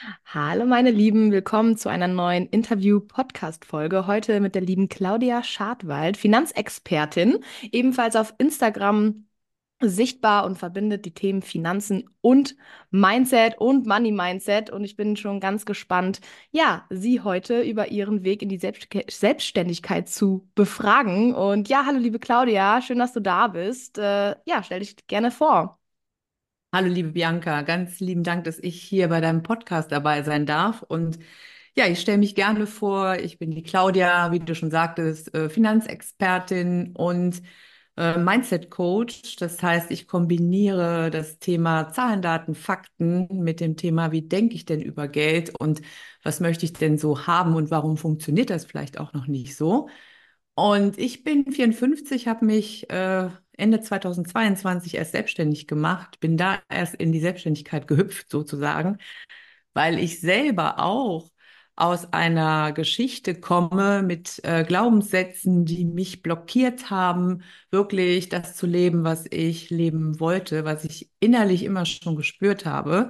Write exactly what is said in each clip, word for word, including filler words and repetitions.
Hallo meine Lieben, willkommen zu einer neuen Interview-Podcast-Folge. Heute mit der lieben Claudia Schadwald, Finanzexpertin, ebenfalls auf Instagram sichtbar und verbindet die Themen Finanzen und Mindset und Money Mindset. Und ich bin schon ganz gespannt, ja, sie heute über ihren Weg in die Selbst Selbstständigkeit zu befragen. Und ja, hallo liebe Claudia, schön, dass du da bist. Äh, ja, stell dich gerne vor. Hallo, liebe Bianca, ganz lieben Dank, dass ich hier bei deinem Podcast dabei sein darf. Und ja, ich stelle mich gerne vor. Ich bin die Claudia, wie du schon sagtest, äh, Finanzexpertin und äh, Mindset Coach. Das heißt, ich kombiniere das Thema Zahlen, Daten, Fakten mit dem Thema, wie denke ich denn über Geld und was möchte ich denn so haben und warum funktioniert das vielleicht auch noch nicht so. Und ich bin vierundfünfzig, habe mich äh, Ende zweitausendzweiundzwanzig erst selbstständig gemacht, bin da erst in die Selbstständigkeit gehüpft sozusagen, weil ich selber auch aus einer Geschichte komme mit äh, Glaubenssätzen, die mich blockiert haben, wirklich das zu leben, was ich leben wollte, was ich innerlich immer schon gespürt habe.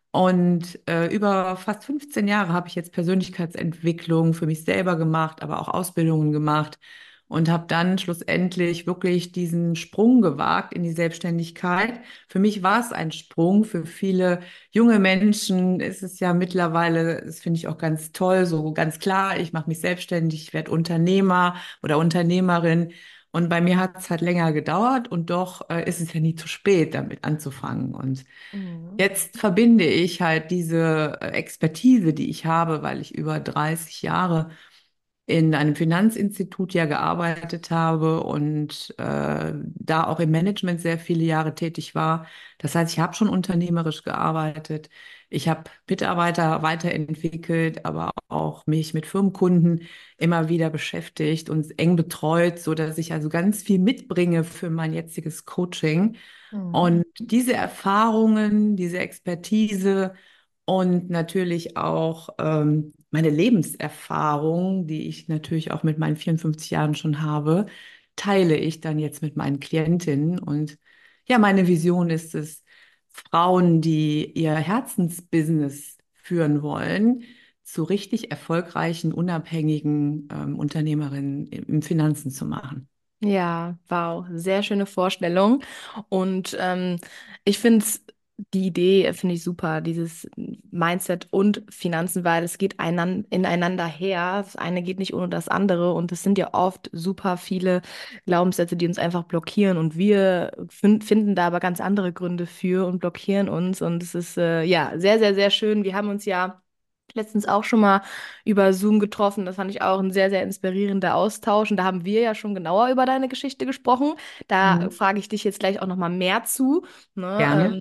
Und äh, über fast fünfzehn Jahre habe ich jetzt Persönlichkeitsentwicklung für mich selber gemacht, aber auch Ausbildungen gemacht und habe dann schlussendlich wirklich diesen Sprung gewagt in die Selbstständigkeit. Für mich war es ein Sprung. Für viele junge Menschen ist es ja mittlerweile, das finde ich auch ganz toll, so ganz klar, ich mache mich selbstständig, ich werde Unternehmer oder Unternehmerin. Und bei mir hat es halt länger gedauert und doch äh, ist es ja nie zu spät, damit anzufangen. Und Mhm. jetzt verbinde ich halt diese äh, Expertise, die ich habe, weil ich über dreißig Jahre in einem Finanzinstitut ja gearbeitet habe und äh, da auch im Management sehr viele Jahre tätig war. Das heißt, ich habe schon unternehmerisch gearbeitet. Ich habe Mitarbeiter weiterentwickelt, aber auch mich mit Firmenkunden immer wieder beschäftigt und eng betreut, so dass ich also ganz viel mitbringe für mein jetziges Coaching. Mhm. Und diese Erfahrungen, diese Expertise und natürlich auch ähm, meine Lebenserfahrung, die ich natürlich auch mit meinen vierundfünfzig Jahren schon habe, teile ich dann jetzt mit meinen Klientinnen. Und ja, meine Vision ist es, Frauen, die ihr Herzensbusiness führen wollen, zu richtig erfolgreichen, unabhängigen ähm, Unternehmerinnen im im Finanzen zu machen. Ja, wow, sehr schöne Vorstellung. Und ähm, ich finde es, die Idee finde ich super, dieses Mindset und Finanzen, weil es geht einan ineinander her. Das eine geht nicht ohne das andere. Und es sind ja oft super viele Glaubenssätze, die uns einfach blockieren. Und wir fin finden da aber ganz andere Gründe für und blockieren uns. Und es ist äh, ja sehr, sehr, sehr schön. Wir haben uns ja letztens auch schon mal über Zoom getroffen. Das fand ich auch ein sehr, sehr inspirierender Austausch. Und da haben wir ja schon genauer über deine Geschichte gesprochen. Da Mhm. frage ich dich jetzt gleich auch noch mal mehr zu. Ne? Gerne. Ähm,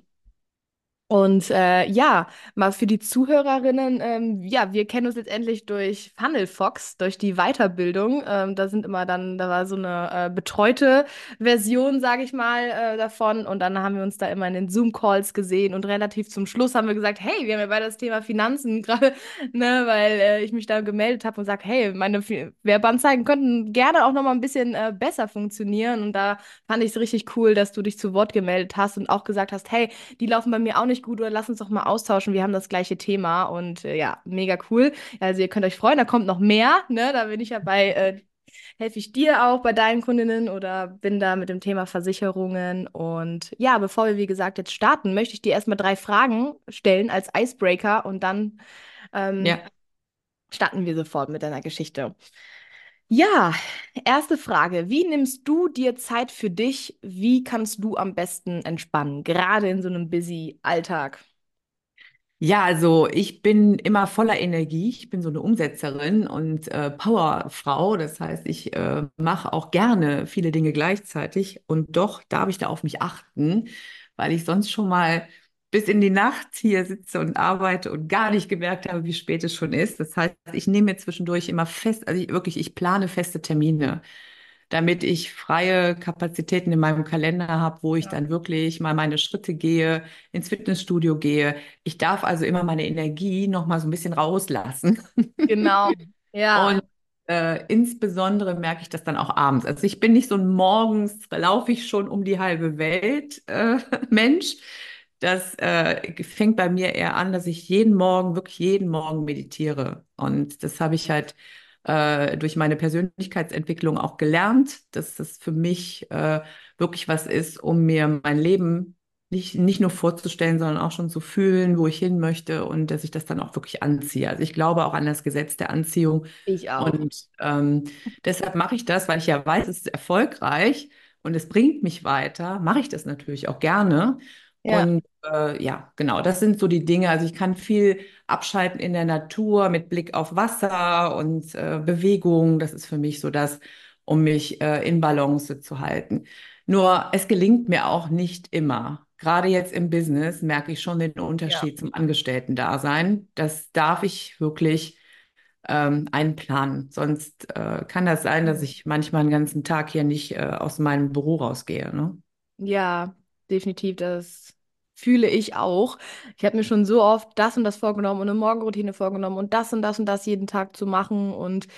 und äh, ja, mal für die Zuhörerinnen, ähm, ja, wir kennen uns letztendlich durch Funnel Fox, durch die Weiterbildung. Ähm, da sind immer dann, da war so eine äh, betreute Version, sage ich mal, äh, davon. Und dann haben wir uns da immer in den Zoom-Calls gesehen und relativ zum Schluss haben wir gesagt, hey, wir haben ja beide das Thema Finanzen gerade, ne, weil äh, ich mich da gemeldet habe und sage, hey, meine Fi- Werbeanzeigen könnten gerne auch noch mal ein bisschen äh, besser funktionieren. Und da fand ich es richtig cool, dass du dich zu Wort gemeldet hast und auch gesagt hast, hey, die laufen bei mir auch nicht gut oder lass uns doch mal austauschen. Wir haben das gleiche Thema und äh, ja, mega cool. Also ihr könnt euch freuen, da kommt noch mehr, ne? Da bin ich ja bei, äh, helfe ich dir auch bei deinen Kundinnen oder bin da mit dem Thema Versicherungen. Und ja, bevor wir, wie gesagt, jetzt starten, möchte ich dir erstmal drei Fragen stellen als Icebreaker und dann ähm, Ja. starten wir sofort mit deiner Geschichte. Ja, erste Frage. Wie nimmst du dir Zeit für dich? Wie kannst du am besten entspannen, gerade in so einem busy Alltag? Ja, also ich bin immer voller Energie. Ich bin so eine Umsetzerin und äh, Powerfrau. Das heißt, ich äh, mache auch gerne viele Dinge gleichzeitig und doch darf ich da auf mich achten, weil ich sonst schon mal bis in die Nacht hier sitze und arbeite und gar nicht gemerkt habe, wie spät es schon ist. Das heißt, ich nehme mir zwischendurch immer fest, also ich, wirklich, ich plane feste Termine, damit ich freie Kapazitäten in meinem Kalender habe, wo ich Ja. dann wirklich mal meine Schritte gehe, ins Fitnessstudio gehe. Ich darf also immer meine Energie noch mal so ein bisschen rauslassen. Genau. Und Ja. äh, insbesondere merke ich das dann auch abends. Also ich bin nicht so ein morgens laufe ich schon um die halbe Welt äh, Mensch. Das äh, fängt bei mir eher an, dass ich jeden Morgen, wirklich jeden Morgen meditiere. Und das habe ich halt äh, durch meine Persönlichkeitsentwicklung auch gelernt, dass das für mich äh, wirklich was ist, um mir mein Leben nicht, nicht nur vorzustellen, sondern auch schon zu fühlen, wo ich hin möchte und dass ich das dann auch wirklich anziehe. Also ich glaube auch an das Gesetz der Anziehung. Ich auch. Und ähm, deshalb mache ich das, weil ich ja weiß, es ist erfolgreich und es bringt mich weiter, mache ich das natürlich auch gerne. Ja, Und äh, ja, genau, das sind so die Dinge. Also ich kann viel abschalten in der Natur mit Blick auf Wasser und äh, Bewegung. Das ist für mich so das, um mich äh, in Balance zu halten. Nur es gelingt mir auch nicht immer. Gerade jetzt im Business merke ich schon den ja. Unterschied zum Angestellten-Dasein. Das darf ich wirklich ähm, einplanen. Sonst äh, kann das sein, dass ich manchmal einen ganzen Tag hier nicht äh, aus meinem Büro rausgehe, ne? Ja, definitiv, das fühle ich auch. Ich habe mir schon so oft das und das vorgenommen und eine Morgenroutine vorgenommen und das und das und das jeden Tag zu machen. Und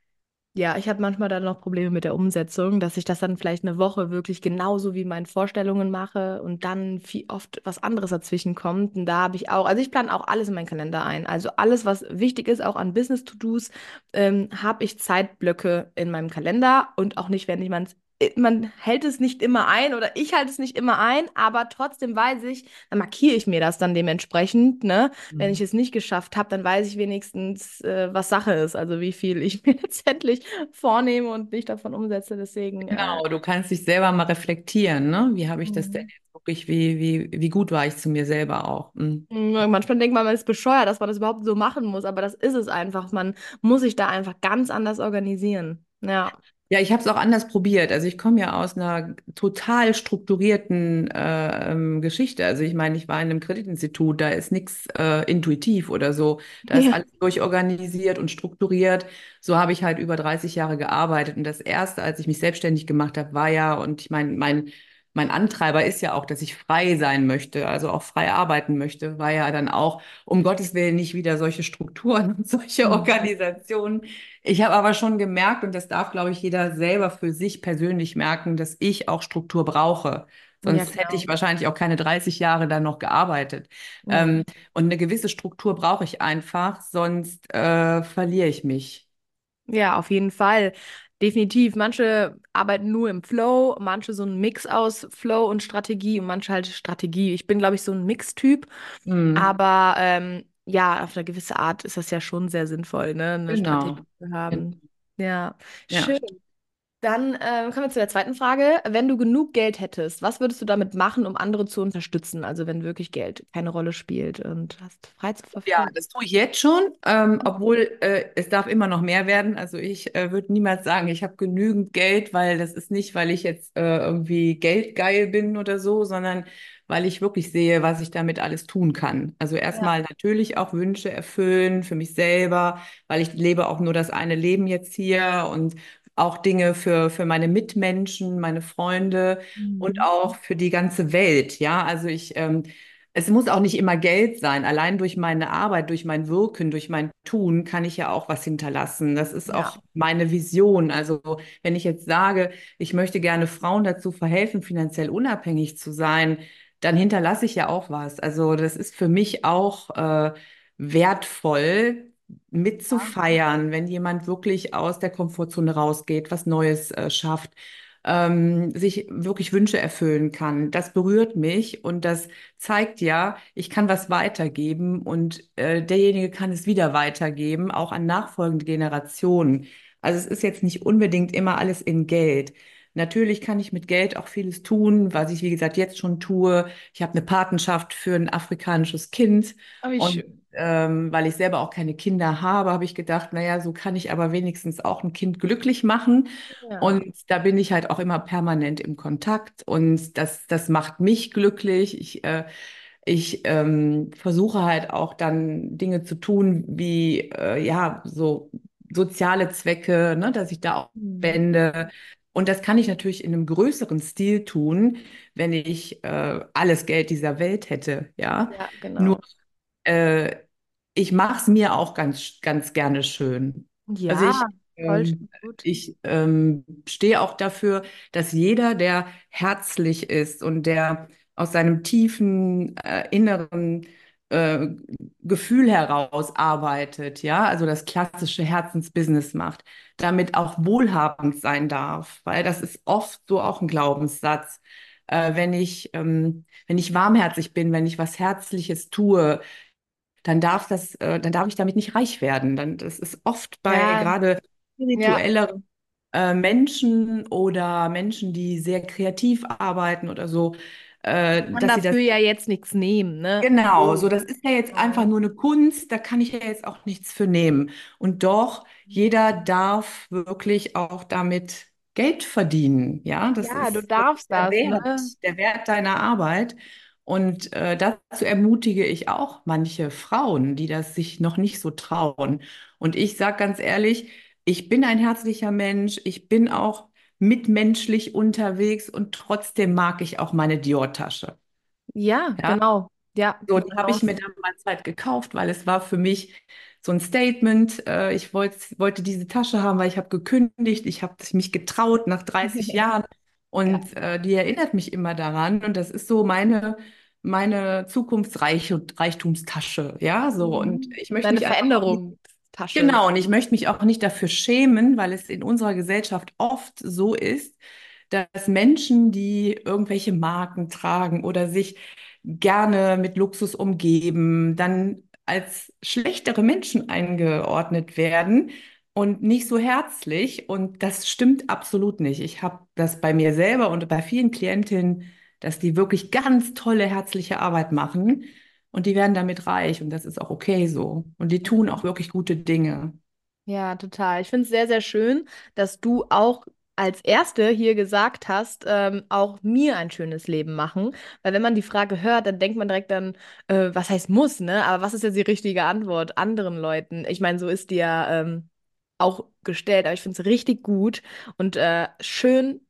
ja, ich habe manchmal dann noch Probleme mit der Umsetzung, dass ich das dann vielleicht eine Woche wirklich genauso wie meine Vorstellungen mache und dann viel oft was anderes dazwischen kommt. Und da habe ich auch, also ich plane auch alles in meinen Kalender ein. Also alles, was wichtig ist, auch an Business-To-Dos, ähm, habe ich Zeitblöcke in meinem Kalender und auch nicht, wenn jemand man hält es nicht immer ein oder ich halte es nicht immer ein, aber trotzdem weiß ich, dann markiere ich mir das dann dementsprechend, ne? Wenn ich Mhm. es nicht geschafft habe, dann weiß ich wenigstens, äh, was Sache ist, also wie viel ich mir letztendlich vornehme und nicht davon umsetze. Deswegen, äh, Genau, du kannst dich selber mal reflektieren, ne? Wie habe ich das denn Mhm. jetzt wirklich, wie, wie, wie gut war ich zu mir selber auch? Mhm. manchmal denkt man, man ist bescheuert, dass man das überhaupt so machen muss, aber das ist es einfach. Man muss sich da einfach ganz anders organisieren. Ja. Ja, ich habe es auch anders probiert. Also ich komme ja aus einer total strukturierten äh, ähm, Geschichte. Also ich meine, ich war in einem Kreditinstitut, da ist nichts äh, intuitiv oder so. Da ist Ja. alles durchorganisiert und strukturiert. So habe ich halt über dreißig Jahre gearbeitet. Und das Erste, als ich mich selbstständig gemacht habe, war ja, und ich meine, mein, mein Antreiber ist ja auch, dass ich frei sein möchte, also auch frei arbeiten möchte, war ja dann auch, um Gottes Willen, nicht wieder solche Strukturen und solche Mhm. Organisationen. Ich habe aber schon gemerkt, und das darf, glaube ich, jeder selber für sich persönlich merken, dass ich auch Struktur brauche. Ja, Sonst hätte genau. ich wahrscheinlich auch keine dreißig Jahre dann noch gearbeitet. Mhm. Ähm, und eine gewisse Struktur brauche ich einfach, sonst äh, verliere ich mich. Ja, auf jeden Fall. Definitiv. Manche arbeiten nur im Flow, manche so ein Mix aus Flow und Strategie und manche halt Strategie. Ich bin, glaube ich, so ein Mix-Typ, Mhm. aber ähm, ja, auf eine gewisse Art ist das ja schon sehr sinnvoll, ne, eine Genau. Strategie zu haben. Ja, Ja. schön. Dann äh, kommen wir zu der zweiten Frage. Wenn du genug Geld hättest, was würdest du damit machen, um andere zu unterstützen? Also wenn wirklich Geld keine Rolle spielt und hast frei zur Ja, Verfügung. das tue ich jetzt schon, ähm, obwohl äh, es darf immer noch mehr werden. Also ich äh, würde niemals sagen, ich habe genügend Geld, weil das ist nicht, weil ich jetzt äh, irgendwie geldgeil bin oder so, sondern weil ich wirklich sehe, was ich damit alles tun kann. Also Ja. erstmal natürlich auch Wünsche erfüllen für mich selber, weil ich lebe auch nur das eine Leben jetzt hier und auch Dinge für, für meine Mitmenschen, meine Freunde und Mhm. auch für die ganze Welt. Ja, also ich ähm, es muss auch nicht immer Geld sein. Allein durch meine Arbeit, durch mein Wirken, durch mein Tun kann ich ja auch was hinterlassen. Das ist Ja. auch meine Vision. Also wenn ich jetzt sage, ich möchte gerne Frauen dazu verhelfen, finanziell unabhängig zu sein, dann hinterlasse ich ja auch was. Also das ist für mich auch äh, wertvoll mitzufeiern, wenn jemand wirklich aus der Komfortzone rausgeht, was Neues äh, schafft, ähm, sich wirklich Wünsche erfüllen kann. Das berührt mich und das zeigt ja, ich kann was weitergeben und äh, derjenige kann es wieder weitergeben, auch an nachfolgende Generationen. Also es ist jetzt nicht unbedingt immer alles in Geld. Natürlich kann ich mit Geld auch vieles tun, was ich, wie gesagt, jetzt schon tue. Ich habe eine Patenschaft für ein afrikanisches Kind Aber wie und schön. ähm, weil ich selber auch keine Kinder habe, habe ich gedacht, naja, so kann ich aber wenigstens auch ein Kind glücklich machen. Ja. Und da bin ich halt auch immer permanent im Kontakt und das, das macht mich glücklich. Ich, äh, ich ähm, versuche halt auch dann Dinge zu tun, wie äh, ja, so soziale Zwecke, ne, dass ich da auch Mhm. spende. Und das kann ich natürlich in einem größeren Stil tun, wenn ich äh, alles Geld dieser Welt hätte, ja. Ja, Nur genau. äh, ich mache es mir auch ganz, ganz gerne schön. Also Ja, ich, voll ähm, gut. ich ähm, stehe auch dafür, dass jeder, der herzlich ist und der aus seinem tiefen äh, inneren äh, Gefühl heraus arbeitet, ja, also das klassische Herzensbusiness macht, damit auch wohlhabend sein darf, weil das ist oft so auch ein Glaubenssatz. Äh, wenn ich, ähm, wenn ich warmherzig bin, wenn ich was Herzliches tue, dann darf das, äh, dann darf ich damit nicht reich werden. Dann, das ist oft bei Ja, gerade ja. spirituelleren äh, Menschen oder Menschen, die sehr kreativ arbeiten oder so, äh, Kann dass sie das. dafür ja jetzt nichts nehmen, ne? Genau, So. so das ist ja jetzt einfach Genau. nur eine Kunst, da kann ich ja jetzt auch nichts für nehmen. Und doch, jeder darf wirklich auch damit Geld verdienen. Ja, das Ja, du ist, das ist darfst der das, ne? Wert, der Wert deiner Arbeit. Und äh, dazu ermutige ich auch manche Frauen, die das sich noch nicht so trauen. Und ich sage ganz ehrlich, ich bin ein herzlicher Mensch, ich bin auch mitmenschlich unterwegs und trotzdem mag ich auch meine Dior-Tasche. Ja, Ja, genau. Ja, so, die habe genau. ich mir damals halt gekauft, weil es war für mich so ein Statement. Äh, ich wollt, wollte diese Tasche haben, weil ich habe gekündigt, ich habe mich getraut nach dreißig Jahren Geil. und äh, die erinnert mich immer daran. Und das ist so meine, meine Zukunftsreichtumstasche. Ja, so. Und Mhm. ich möchte Deine mich einfach auch nicht. Veränderungstasche. Genau, und ich möchte mich auch nicht dafür schämen, weil es in unserer Gesellschaft oft so ist, dass Menschen, die irgendwelche Marken tragen oder sich gerne mit Luxus umgeben, dann als schlechtere Menschen eingeordnet werden und nicht so herzlich. Und das stimmt absolut nicht. Ich habe das bei mir selber und bei vielen Klientinnen, dass die wirklich ganz tolle, herzliche Arbeit machen. Und die werden damit reich und das ist auch okay so. Und die tun auch wirklich gute Dinge. Ja, total. Ich finde es sehr, sehr schön, dass du auch als Erste hier gesagt hast, ähm, auch mir ein schönes Leben machen. Weil wenn man die Frage hört, dann denkt man direkt dann, äh, was heißt muss, ne? Aber was ist jetzt die richtige Antwort anderen Leuten? Ich meine, so ist die ja ähm, auch gestellt, aber ich finde es richtig gut und äh, schön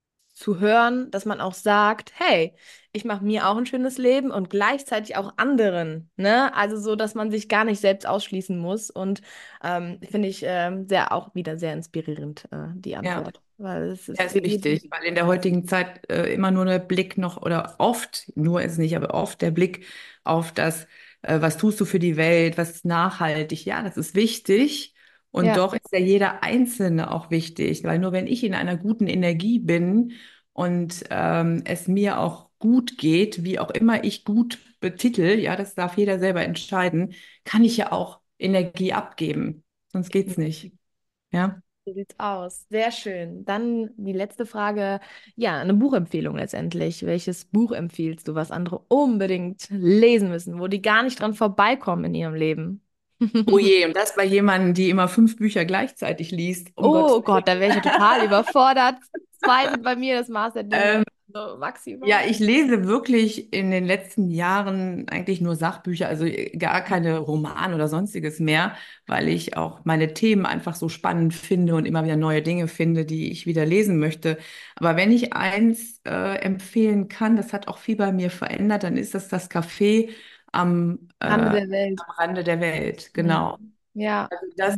zu hören, dass man auch sagt, hey, ich mache mir auch ein schönes Leben und gleichzeitig auch anderen, ne? Also so, dass man sich gar nicht selbst ausschließen muss und ähm, finde ich ähm, sehr auch wieder sehr inspirierend, äh, die Ja. Antwort, weil es ist Ja, für ist jeden. wichtig, weil in der heutigen Zeit äh, immer nur der Blick noch oder oft, nur ist es nicht, aber oft der Blick auf das, äh, was tust du für die Welt, was ist nachhaltig. Ja, das ist wichtig. Und Ja, doch ist ja jeder Einzelne auch wichtig, weil nur wenn ich in einer guten Energie bin und ähm, es mir auch gut geht, wie auch immer ich gut betitel, ja, das darf jeder selber entscheiden, kann ich ja auch Energie abgeben. Sonst geht's nicht. Ja. so sieht's aus. Sehr schön. Dann die letzte Frage. Ja, eine Buchempfehlung letztendlich. Welches Buch empfiehlst du, was andere unbedingt lesen müssen, wo die gar nicht dran vorbeikommen in ihrem Leben? Oh je, und das bei jemandem, die immer fünf Bücher gleichzeitig liest, um Gottes Oh Gott, Willen. da wäre ich ja total überfordert. Zwei sind bei mir das Maß der Dinge. Ähm, So ja, maximal. ich lese wirklich in den letzten Jahren eigentlich nur Sachbücher, also gar keine Romane oder sonstiges mehr, weil ich auch meine Themen einfach so spannend finde und immer wieder neue Dinge finde, die ich wieder lesen möchte. Aber wenn ich eins äh, empfehlen kann, das hat auch viel bei mir verändert, dann ist das das Café am, äh, Rande am der Welt. Rande der Welt, genau. Mhm. Ja. Das,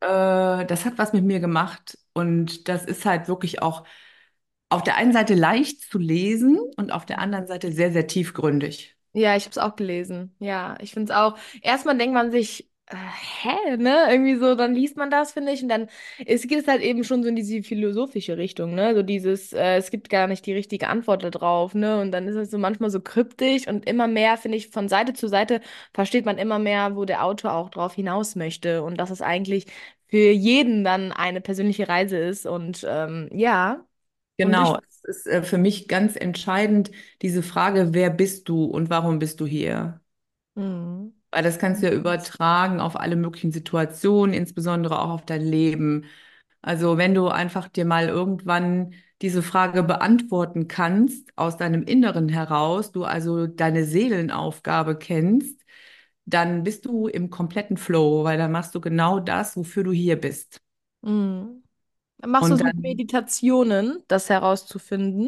äh, das hat was mit mir gemacht und das ist halt wirklich auch auf der einen Seite leicht zu lesen und auf der anderen Seite sehr, sehr tiefgründig. Ja, ich habe es auch gelesen. Ja, ich finde es auch. Erstmal denkt man sich, äh, hä, ne? Irgendwie so, dann liest man das, finde ich. Und dann es geht es halt eben schon so in diese philosophische Richtung, ne? So dieses, äh, es gibt gar nicht die richtige Antwort darauf, ne? Und dann ist es so manchmal so kryptisch und immer mehr, finde ich, von Seite zu Seite versteht man immer mehr, wo der Autor auch drauf hinaus möchte. Und dass es eigentlich für jeden dann eine persönliche Reise ist. Und ähm, ja. Und Genau, ich. es ist äh, für mich ganz entscheidend, diese Frage, wer bist du und warum bist du hier? Mhm. Weil das kannst du ja übertragen auf alle möglichen Situationen, insbesondere auch auf dein Leben. Also wenn du einfach dir mal irgendwann diese Frage beantworten kannst, aus deinem Inneren heraus, du also deine Seelenaufgabe kennst, dann bist du im kompletten Flow, weil dann machst du genau das, wofür du hier bist. Mhm. Machst du Und so dann, Meditationen, das herauszufinden?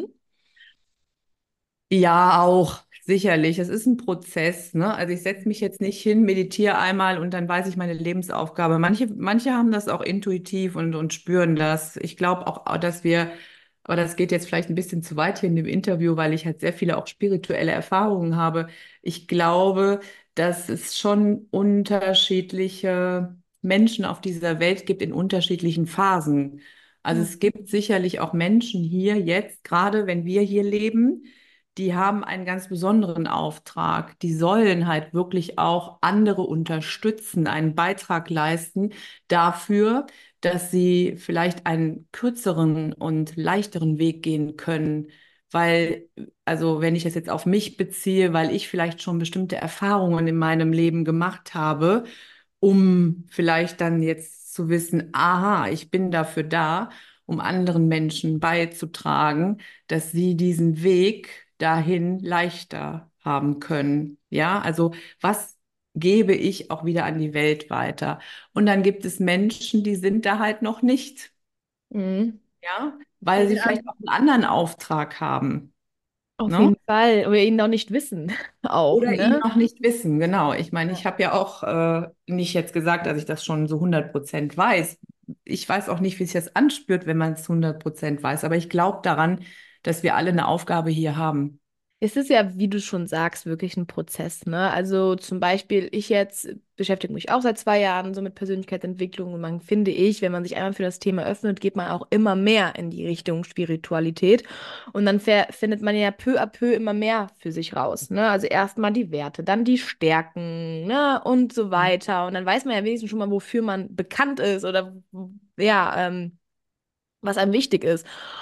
ja, auch, sicherlich. Es ist ein Prozess, ne? Also ich setze mich jetzt nicht hin, meditiere einmal und dann weiß ich meine Lebensaufgabe. Manche, manche haben das auch intuitiv und, und spüren das. Ich glaube auch, dass wir aber das geht jetzt vielleicht ein bisschen zu weit hier in dem Interview, weil ich halt sehr viele auch spirituelle Erfahrungen habe. Ich glaube, dass es schon unterschiedliche Menschen auf dieser Welt gibt in unterschiedlichen Phasen. Also Hm. es gibt sicherlich auch Menschen hier jetzt, gerade wenn wir hier leben, die haben einen ganz besonderen Auftrag. Die sollen halt wirklich auch andere unterstützen, einen Beitrag leisten dafür, dass sie vielleicht einen kürzeren und leichteren Weg gehen können. Weil, also wenn ich das jetzt auf mich beziehe, weil ich vielleicht schon bestimmte Erfahrungen in meinem Leben gemacht habe, um vielleicht dann jetzt zu wissen, aha, ich bin dafür da, um anderen Menschen beizutragen, dass sie diesen Weg dahin leichter haben können. Ja, also was gebe ich auch wieder an die Welt weiter? Und dann gibt es Menschen, die sind da halt noch nicht, Mhm. ja, weil sie Ja. vielleicht auch einen anderen Auftrag haben, Auf ne? jeden Fall. Oder ihn noch nicht wissen. Auch, Oder ihn ne? noch nicht wissen, genau. Ich meine, Ja. ich habe ja auch äh, nicht jetzt gesagt, dass ich das schon so hundert Prozent weiß. Ich weiß auch nicht, wie sich das anspürt, wenn man es hundert Prozent weiß. Aber ich glaube daran, dass wir alle eine Aufgabe hier haben. Es ist ja, wie du schon sagst, wirklich ein Prozess, ne? Also zum Beispiel, ich jetzt beschäftige mich auch seit zwei Jahren so mit Persönlichkeitsentwicklung und man finde ich, wenn man sich einmal für das Thema öffnet, geht man auch immer mehr in die Richtung Spiritualität und dann ver- findet man ja peu à peu immer mehr für sich raus, ne? Also erstmal die Werte, dann die Stärken, ne? Und so weiter und dann weiß man ja wenigstens schon mal, wofür man bekannt ist oder ja, ähm, was einem wichtig ist.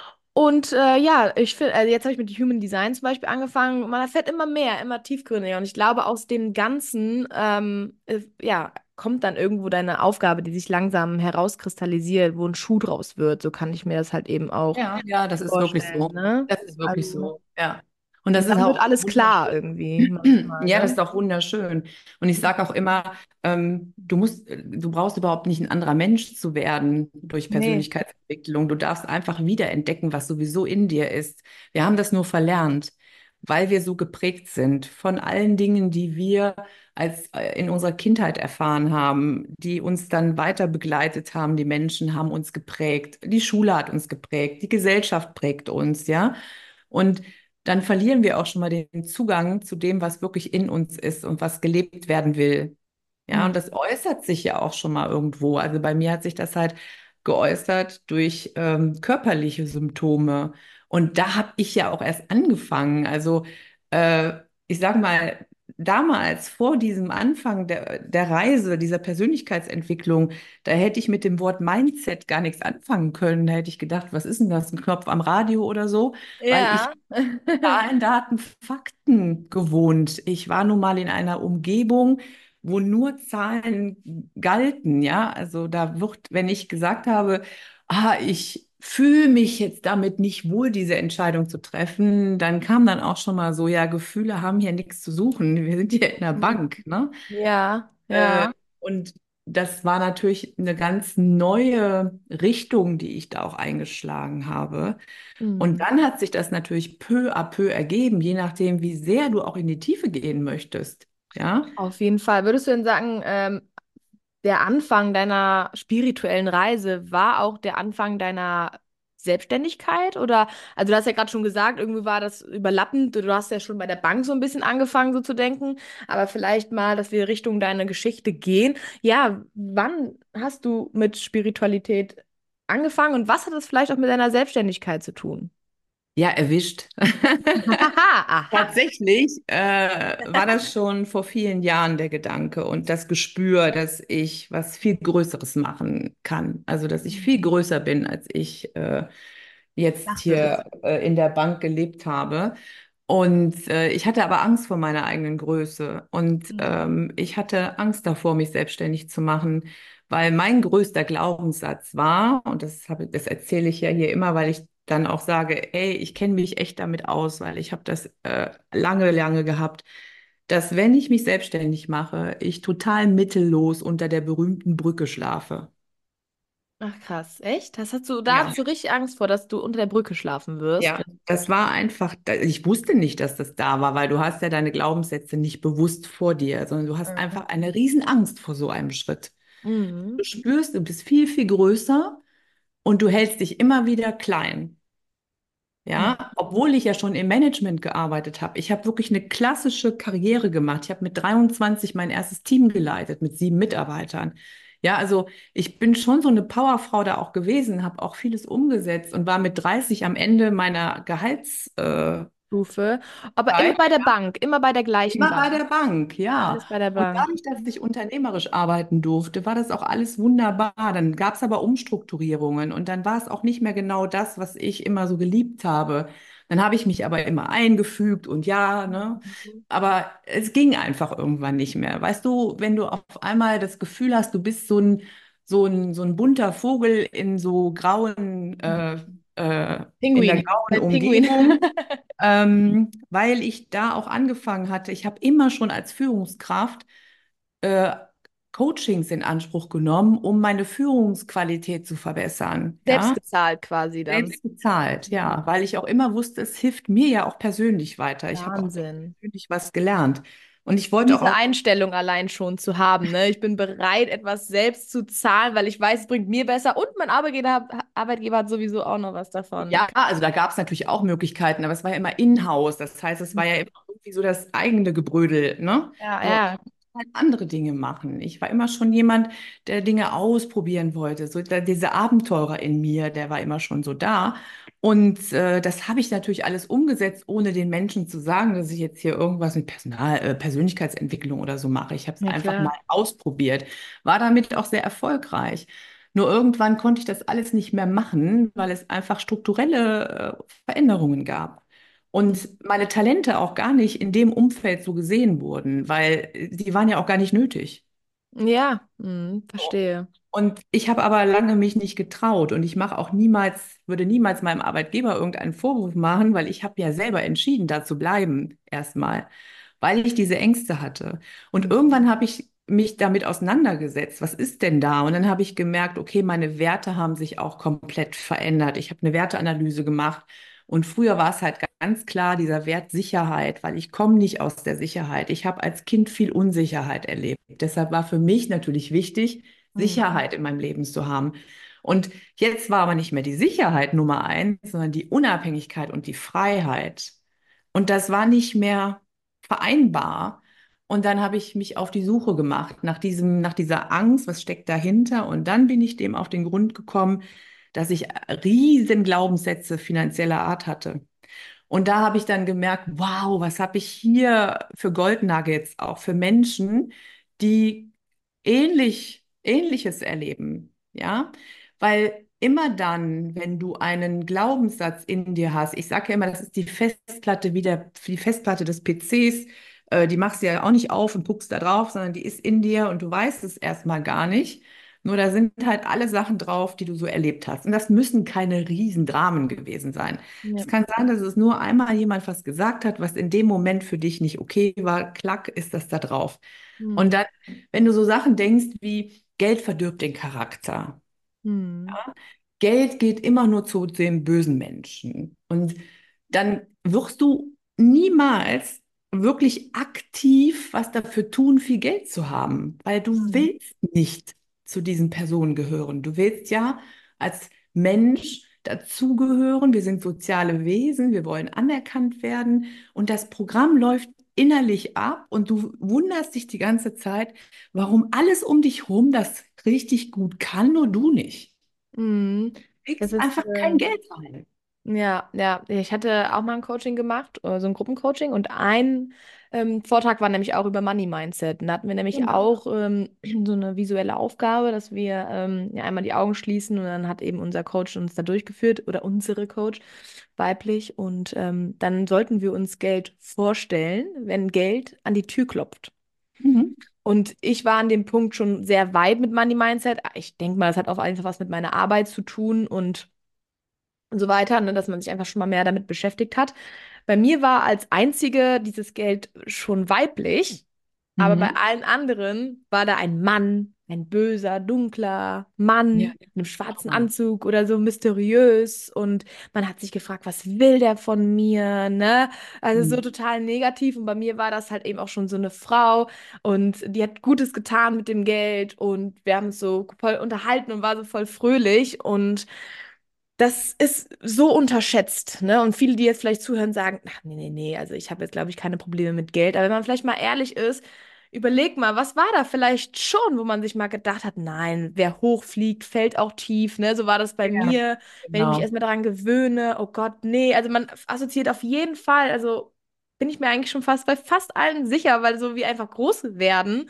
Und äh, ja, ich finde, also jetzt habe ich mit Human Design zum Beispiel angefangen. Man erfährt immer mehr, immer tiefgründiger. Und ich glaube, aus dem Ganzen, ähm, äh, ja, kommt dann irgendwo deine Aufgabe, die sich langsam herauskristallisiert, wo ein Schuh draus wird. So kann ich mir das halt eben auch Ja, ja, das ist wirklich vorstellen, so. ne? Das ist wirklich Also, so, ja. Und das und ist dann wird auch alles klar wunderschön. irgendwie manchmal, Ja, das ne? ist auch wunderschön. Und ich sage auch immer, ähm, du musst, du brauchst überhaupt nicht ein anderer Mensch zu werden durch Nee. Persönlichkeitsentwicklung. Du darfst einfach wiederentdecken, was sowieso in dir ist. Wir haben das nur verlernt, weil wir so geprägt sind von allen Dingen, die wir als äh, in unserer Kindheit erfahren haben, die uns dann weiter begleitet haben. Die Menschen haben uns geprägt, die Schule hat uns geprägt, die Gesellschaft prägt uns, ja. Und dann verlieren wir auch schon mal den Zugang zu dem, was wirklich in uns ist und was gelebt werden will. Ja, Hm. und das äußert sich ja auch schon mal irgendwo. Also bei mir hat sich das halt geäußert durch ähm, körperliche Symptome. Und da habe ich ja auch erst angefangen. Also äh, ich sage mal, damals vor diesem Anfang der, der Reise, dieser Persönlichkeitsentwicklung, da hätte ich mit dem Wort Mindset gar nichts anfangen können. Da hätte ich gedacht, was ist denn das, ein Knopf am Radio oder so? Weil ich Ja. Zahlen, Daten, Fakten gewohnt. Ich war nun mal in einer Umgebung, wo nur Zahlen galten, ja. Also da wird, wenn ich gesagt habe, ah, ich fühle mich jetzt damit nicht wohl, diese Entscheidung zu treffen, dann kam dann auch schon mal so, ja, Gefühle haben hier nichts zu suchen. Wir sind hier in der Hm. Bank, ne? Ja, Äh, ja. und das war natürlich eine ganz neue Richtung, die ich da auch eingeschlagen habe. Und Hm. dann hat sich das natürlich peu à peu ergeben, je nachdem, wie sehr du auch in die Tiefe gehen möchtest. Ja, Auf jeden Fall. Würdest du denn sagen, ähm, der Anfang deiner spirituellen Reise war auch der Anfang deiner Selbstständigkeit? Oder, also du hast ja gerade schon gesagt, irgendwie war das überlappend. Du hast ja schon bei der Bank so ein bisschen angefangen, so zu denken. Aber vielleicht mal, dass wir Richtung deine Geschichte gehen. Ja, wann hast du mit Spiritualität angefangen und was hat das vielleicht auch mit deiner Selbstständigkeit zu tun? ja, erwischt. Aha. Tatsächlich äh, war das schon vor vielen Jahren der Gedanke und das Gespür, dass ich was viel Größeres machen kann. Also, dass ich viel größer bin, als ich äh, jetzt Dachte das. hier äh, in der Bank gelebt habe. Und äh, ich hatte aber Angst vor meiner eigenen Größe. Und Mhm. ähm, ich hatte Angst davor, mich selbstständig zu machen, weil mein größter Glaubenssatz war, und das habe, das erzähle ich ja hier immer, weil ich dann auch sage, ey, ich kenne mich echt damit aus, weil ich habe das äh, lange, lange gehabt, dass wenn ich mich selbstständig mache, ich total mittellos unter der berühmten Brücke schlafe. Ach krass, echt? Das hast du, da Ja. hattest du richtig Angst vor, dass du unter der Brücke schlafen wirst. Ja, das war einfach, da- ich wusste nicht, dass das da war, weil du hast ja deine Glaubenssätze nicht bewusst vor dir, sondern du hast Mhm. einfach eine Riesenangst vor so einem Schritt. Du Mhm. spürst, du bist viel, viel größer und du hältst dich immer wieder klein. Ja, obwohl ich ja schon im Management gearbeitet habe. Ich habe wirklich eine klassische Karriere gemacht. Ich habe mit dreiundzwanzig mein erstes Team geleitet mit sieben Mitarbeitern. Ja, also ich bin schon so eine Powerfrau da auch gewesen, habe auch vieles umgesetzt und war mit dreißig am Ende meiner Gehaltszeit. Stufe. Aber immer bei der Bank, immer bei der gleichen Immer bei Bank. der Bank, ja. Alles bei der Und Bank. dadurch, dass ich unternehmerisch arbeiten durfte, war das auch alles wunderbar. Dann gab es aber Umstrukturierungen und dann war es auch nicht mehr genau das, was ich immer so geliebt habe. Dann habe ich mich aber immer eingefügt und ja, ne? Mhm. Aber es ging einfach irgendwann nicht mehr. Weißt du, wenn du auf einmal das Gefühl hast, du bist so ein, so ein, so ein bunter Vogel in so grauen, äh, äh, in der Pinguin. grauen Ein Pinguin. Umgebung, ähm, weil ich da auch angefangen hatte. Ich habe immer schon als Führungskraft äh, Coachings in Anspruch genommen, um meine Führungsqualität zu verbessern. Selbst Ja, gezahlt quasi dann. selbst bezahlt, Mhm. ja, weil ich auch immer wusste, es hilft mir ja auch persönlich weiter. Ich habe auch Wahnsinn. persönlich was gelernt. Und ich wollte Diese auch, Einstellung allein schon zu haben, ne? Ich bin bereit, etwas selbst zu zahlen, weil ich weiß, es bringt mir besser und mein Arbeitgeber, Arbeitgeber hat sowieso auch noch was davon. ja, also da gab es natürlich auch Möglichkeiten, aber es war ja immer in-house. Das heißt, es war ja immer irgendwie so das eigene Gebrödel, ne? Ja, So, ja. halt andere Dinge machen. Ich war immer schon jemand, der Dinge ausprobieren wollte. So da, dieser Abenteurer in mir, der war immer schon so da. Und äh, das habe ich natürlich alles umgesetzt, ohne den Menschen zu sagen, dass ich jetzt hier irgendwas mit Personal, äh, Persönlichkeitsentwicklung oder so mache. Ich habe es Ja, einfach mal klar. ausprobiert, war damit auch sehr erfolgreich. Nur irgendwann konnte ich das alles nicht mehr machen, weil es einfach strukturelle äh, Veränderungen gab. Und meine Talente auch gar nicht in dem Umfeld so gesehen wurden, weil die waren ja auch gar nicht nötig. Ja, hm, verstehe. Und ich habe aber lange mich nicht getraut und ich mache auch niemals, würde niemals meinem Arbeitgeber irgendeinen Vorwurf machen, weil ich habe ja selber entschieden, da zu bleiben erstmal, weil ich diese Ängste hatte. Und irgendwann habe ich mich damit auseinandergesetzt. Was ist denn da? Und dann habe ich gemerkt, okay, meine Werte haben sich auch komplett verändert. Ich habe eine Werteanalyse gemacht und früher war es halt ganz klar dieser Wert Sicherheit, weil ich komme nicht aus der Sicherheit. Ich habe als Kind viel Unsicherheit erlebt. Deshalb war für mich natürlich wichtig, Mhm. Sicherheit in meinem Leben zu haben. Und jetzt war aber nicht mehr die Sicherheit Nummer eins, sondern die Unabhängigkeit und die Freiheit. Und das war nicht mehr vereinbar. Und dann habe ich mich auf die Suche gemacht nach diesem, nach dieser Angst, was steckt dahinter? Und dann bin ich dem auf den Grund gekommen, dass ich riesen Glaubenssätze finanzieller Art hatte. Und da habe ich dann gemerkt, wow, was habe ich hier für Goldnuggets auch für Menschen, die ähnlich, Ähnliches erleben, ja? Weil immer dann, wenn du einen Glaubenssatz in dir hast, ich sage ja immer, das ist die Festplatte wie der, die Festplatte des P Cs, äh, die machst du ja auch nicht auf und guckst da drauf, sondern die ist in dir und du weißt es erstmal gar nicht. Nur da sind halt alle Sachen drauf, die du so erlebt hast. Und das müssen keine Riesendramen gewesen sein. Ja. Es kann sein, dass es nur einmal jemand was gesagt hat, was in dem Moment für dich nicht okay war. Klack, ist das da drauf. Und Hm. dann, wenn du so Sachen denkst wie Geld verdirbt den Charakter. Hm. Geld geht immer nur zu den bösen Menschen. Und dann wirst du niemals wirklich aktiv was dafür tun, viel Geld zu haben, weil du Hm. willst nicht zu diesen Personen gehören. Du willst ja als Mensch dazugehören. Wir sind soziale Wesen, wir wollen anerkannt werden. Und das Programm läuft innerlich ab und du wunderst dich die ganze Zeit, warum alles um dich herum das richtig gut kann, nur du nicht. Hm. Das Kriegst ist, einfach kein äh, Geld rein. ja, ja, ich hatte auch mal ein Coaching gemacht, äh, so ein Gruppencoaching und ein ähm, Vortrag war nämlich auch über Money Mindset. Und da hatten wir nämlich Genau. auch ähm, so eine visuelle Aufgabe, dass wir ähm, ja einmal die Augen schließen und dann hat eben unser Coach uns da durchgeführt oder unsere Coach, weiblich. Und ähm, dann sollten wir uns Geld vorstellen, wenn Geld an die Tür klopft. Mhm. Und ich war an dem Punkt schon sehr weit mit Money Mindset. Ich denke mal, das hat auch einfach was mit meiner Arbeit zu tun und und so weiter, ne, dass man sich einfach schon mal mehr damit beschäftigt hat. Bei mir war als einzige dieses Geld schon weiblich, aber bei Mhm. allen anderen war da ein Mann, ein böser, dunkler Ja, Mann in einem schwarzen genau. Anzug oder so mysteriös und man hat sich gefragt, was will der von mir, ne? Also so Mhm. total negativ und bei mir war das halt eben auch schon so eine Frau und die hat Gutes getan mit dem Geld und wir haben uns so voll unterhalten und war so voll fröhlich und Das ist so unterschätzt, ne? Und viele, die jetzt vielleicht zuhören, sagen, ach nee, nee, nee, also ich habe jetzt, glaube ich, keine Probleme mit Geld. Aber wenn man vielleicht mal ehrlich ist, überleg mal, was war da vielleicht schon, wo man sich mal gedacht hat, nein, wer hoch fliegt, fällt auch tief, ne? So war das bei Ja, mir, wenn ich mich genau. erstmal daran gewöhne, oh Gott, nee, also man assoziiert auf jeden Fall, also bin ich mir eigentlich schon fast bei fast allen sicher, weil so wie einfach groß werden.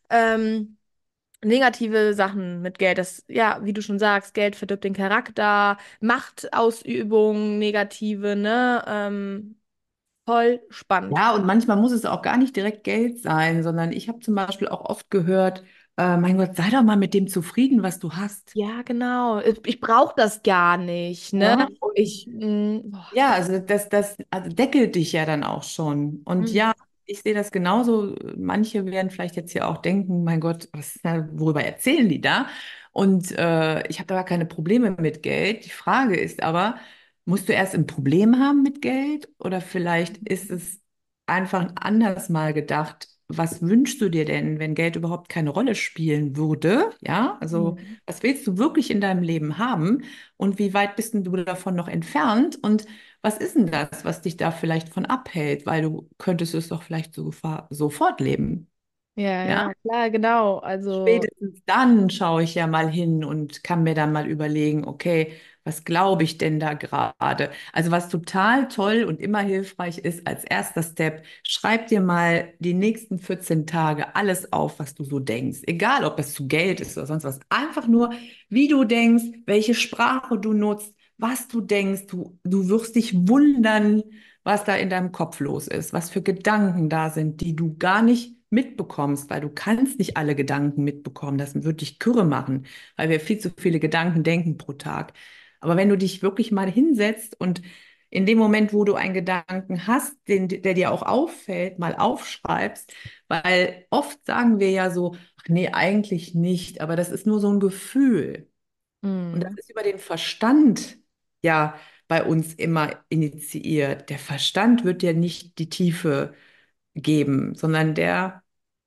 Ähm, Negative Sachen mit Geld, das, ja, wie du schon sagst, Geld verdirbt den Charakter, Machtausübung, negative, ne? Ähm, voll spannend. Ja, und manchmal muss es auch gar nicht direkt Geld sein, sondern ich habe zum Beispiel auch oft gehört, äh, mein Gott, sei doch mal mit dem zufrieden, was du hast. Ja, genau. Ich, ich brauche das gar nicht, ne? Ja, und Ich, mh, boah. ja, also das, das also deckelt dich ja dann auch schon. Und Mhm. ja, ich sehe das genauso. Manche werden vielleicht jetzt hier auch denken, mein Gott, was, äh, worüber erzählen die da? Und äh, ich habe da gar keine Probleme mit Geld. Die Frage ist aber, musst du erst ein Problem haben mit Geld oder vielleicht ist es einfach anders mal gedacht? Was wünschst du dir denn, wenn Geld überhaupt keine Rolle spielen würde? Ja, also Mhm. was willst du wirklich in deinem Leben haben? Und wie weit bist denn du davon noch entfernt? Und was ist denn das, was dich da vielleicht von abhält? Weil du könntest es doch vielleicht so, sofort leben. Ja, Ja? ja, klar, genau. Also, Spätestens dann schaue ich ja mal hin und kann mir dann mal überlegen, okay, was glaube ich denn da gerade? Also was total toll und immer hilfreich ist als erster Step, schreib dir mal die nächsten vierzehn Tage alles auf, was du so denkst. Egal, ob es zu Geld ist oder sonst was. Einfach nur, wie du denkst, welche Sprache du nutzt, was du denkst. Du, du wirst dich wundern, was da in deinem Kopf los ist, was für Gedanken da sind, die du gar nicht mitbekommst, weil du kannst nicht alle Gedanken mitbekommen. Das wird dich kirre machen, weil wir viel zu viele Gedanken denken pro Tag. Aber wenn du dich wirklich mal hinsetzt und in dem Moment, wo du einen Gedanken hast, den, der dir auch auffällt, mal aufschreibst, weil oft sagen wir ja so, ach nee, eigentlich nicht, aber das ist nur so ein Gefühl. Und das mhm. ist über den Verstand ja bei uns immer initiiert. Der Verstand wird dir nicht die Tiefe geben, sondern der,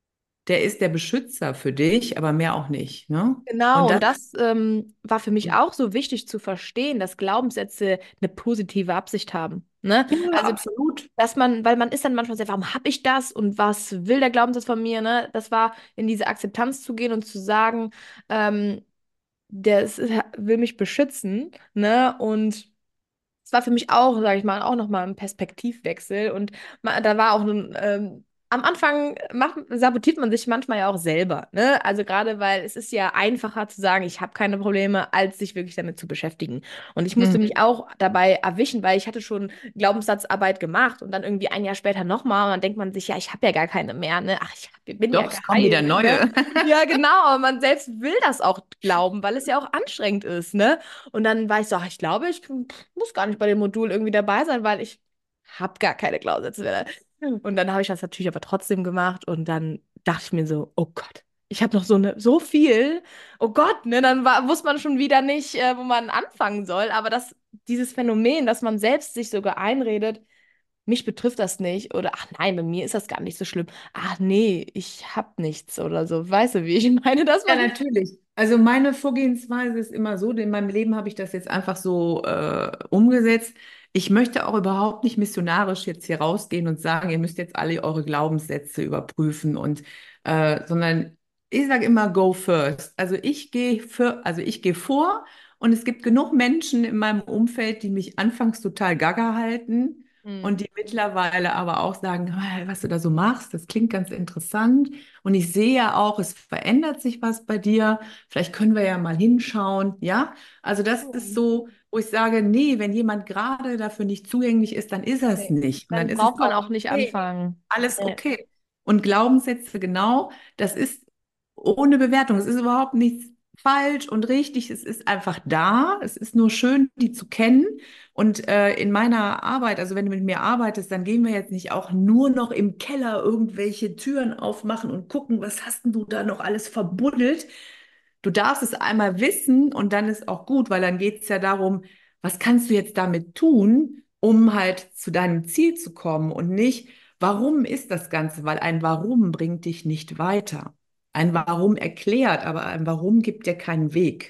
der ist der Beschützer für dich, aber mehr auch nicht, ne? Und Genau, das, und das ähm, war für mich auch so wichtig zu verstehen, dass Glaubenssätze eine positive Absicht haben. Ne? ja, Also absolut. dass man, weil man ist dann manchmal so, warum habe ich das und was will der Glaubenssatz von mir, ne? Das war in diese Akzeptanz zu gehen und zu sagen, ähm, der ist, will mich beschützen, ne? Und es war für mich auch, sage ich mal, auch nochmal ein Perspektivwechsel. Und ma- da war auch ein, ähm, am Anfang macht, sabotiert man sich manchmal ja auch selber, ne? Also gerade weil es ist ja einfacher zu sagen, ich habe keine Probleme, als sich wirklich damit zu beschäftigen. Und ich musste Mhm. mich auch dabei erwischen, weil ich hatte schon Glaubenssatzarbeit gemacht und dann irgendwie ein Jahr später nochmal und dann denkt man sich, ja, ich habe ja gar keine mehr, ne? Ach, ich hab, bin ja Doch, es kommen wieder geheilt, ne? neue. Ja, genau, aber man selbst will das auch glauben, weil es ja auch anstrengend ist, ne? Und dann war ich so, ach, ich glaube, ich muss gar nicht bei dem Modul irgendwie dabei sein, weil ich habe gar keine Glaubenssätze mehr. Und dann habe ich das natürlich aber trotzdem gemacht und dann dachte ich mir so, oh Gott, ich habe noch so eine, so viel. Oh Gott, ne, dann war, wusste man schon wieder nicht, äh, wo man anfangen soll. Aber das, dieses Phänomen, dass man selbst sich sogar einredet, mich betrifft das nicht oder ach nein, bei mir ist das gar nicht so schlimm. Ach nee, ich hab nichts oder so. Weißt du, wie ich meine, dass Ja, man. natürlich. Also meine Vorgehensweise ist immer so, in meinem Leben habe ich das jetzt einfach so äh, umgesetzt. Ich möchte auch überhaupt nicht missionarisch jetzt hier rausgehen und sagen, ihr müsst jetzt alle eure Glaubenssätze überprüfen und äh, sondern ich sage immer go first. Also ich gehe für, also ich gehe vor und es gibt genug Menschen in meinem Umfeld, die mich anfangs total gaga halten und Hm. die mittlerweile aber auch sagen, "Ah, was du da so machst, das klingt ganz interessant. Und ich sehe ja auch, es verändert sich was bei dir. Vielleicht können wir ja mal hinschauen. Ja, also das ist Ja. so, wo ich sage, nee, wenn jemand gerade dafür nicht zugänglich ist, dann ist er es Nee. nicht. Und dann Dann ist es braucht man auch auch nicht okay. anfangen. Alles Nee. okay. Und Glaubenssätze, genau, das ist ohne Bewertung. Es ist überhaupt nichts falsch und richtig. Es ist einfach da. Es ist nur schön, die zu kennen. Und äh, in meiner Arbeit, also wenn du mit mir arbeitest, dann gehen wir jetzt nicht auch nur noch im Keller irgendwelche Türen aufmachen und gucken, was hast denn du da noch alles verbuddelt. Du darfst es einmal wissen und dann ist auch gut, weil dann geht es ja darum, was kannst du jetzt damit tun, um halt zu deinem Ziel zu kommen und nicht, warum ist das Ganze? Weil ein Warum bringt dich nicht weiter. Ein Warum erklärt, aber ein Warum gibt dir keinen Weg.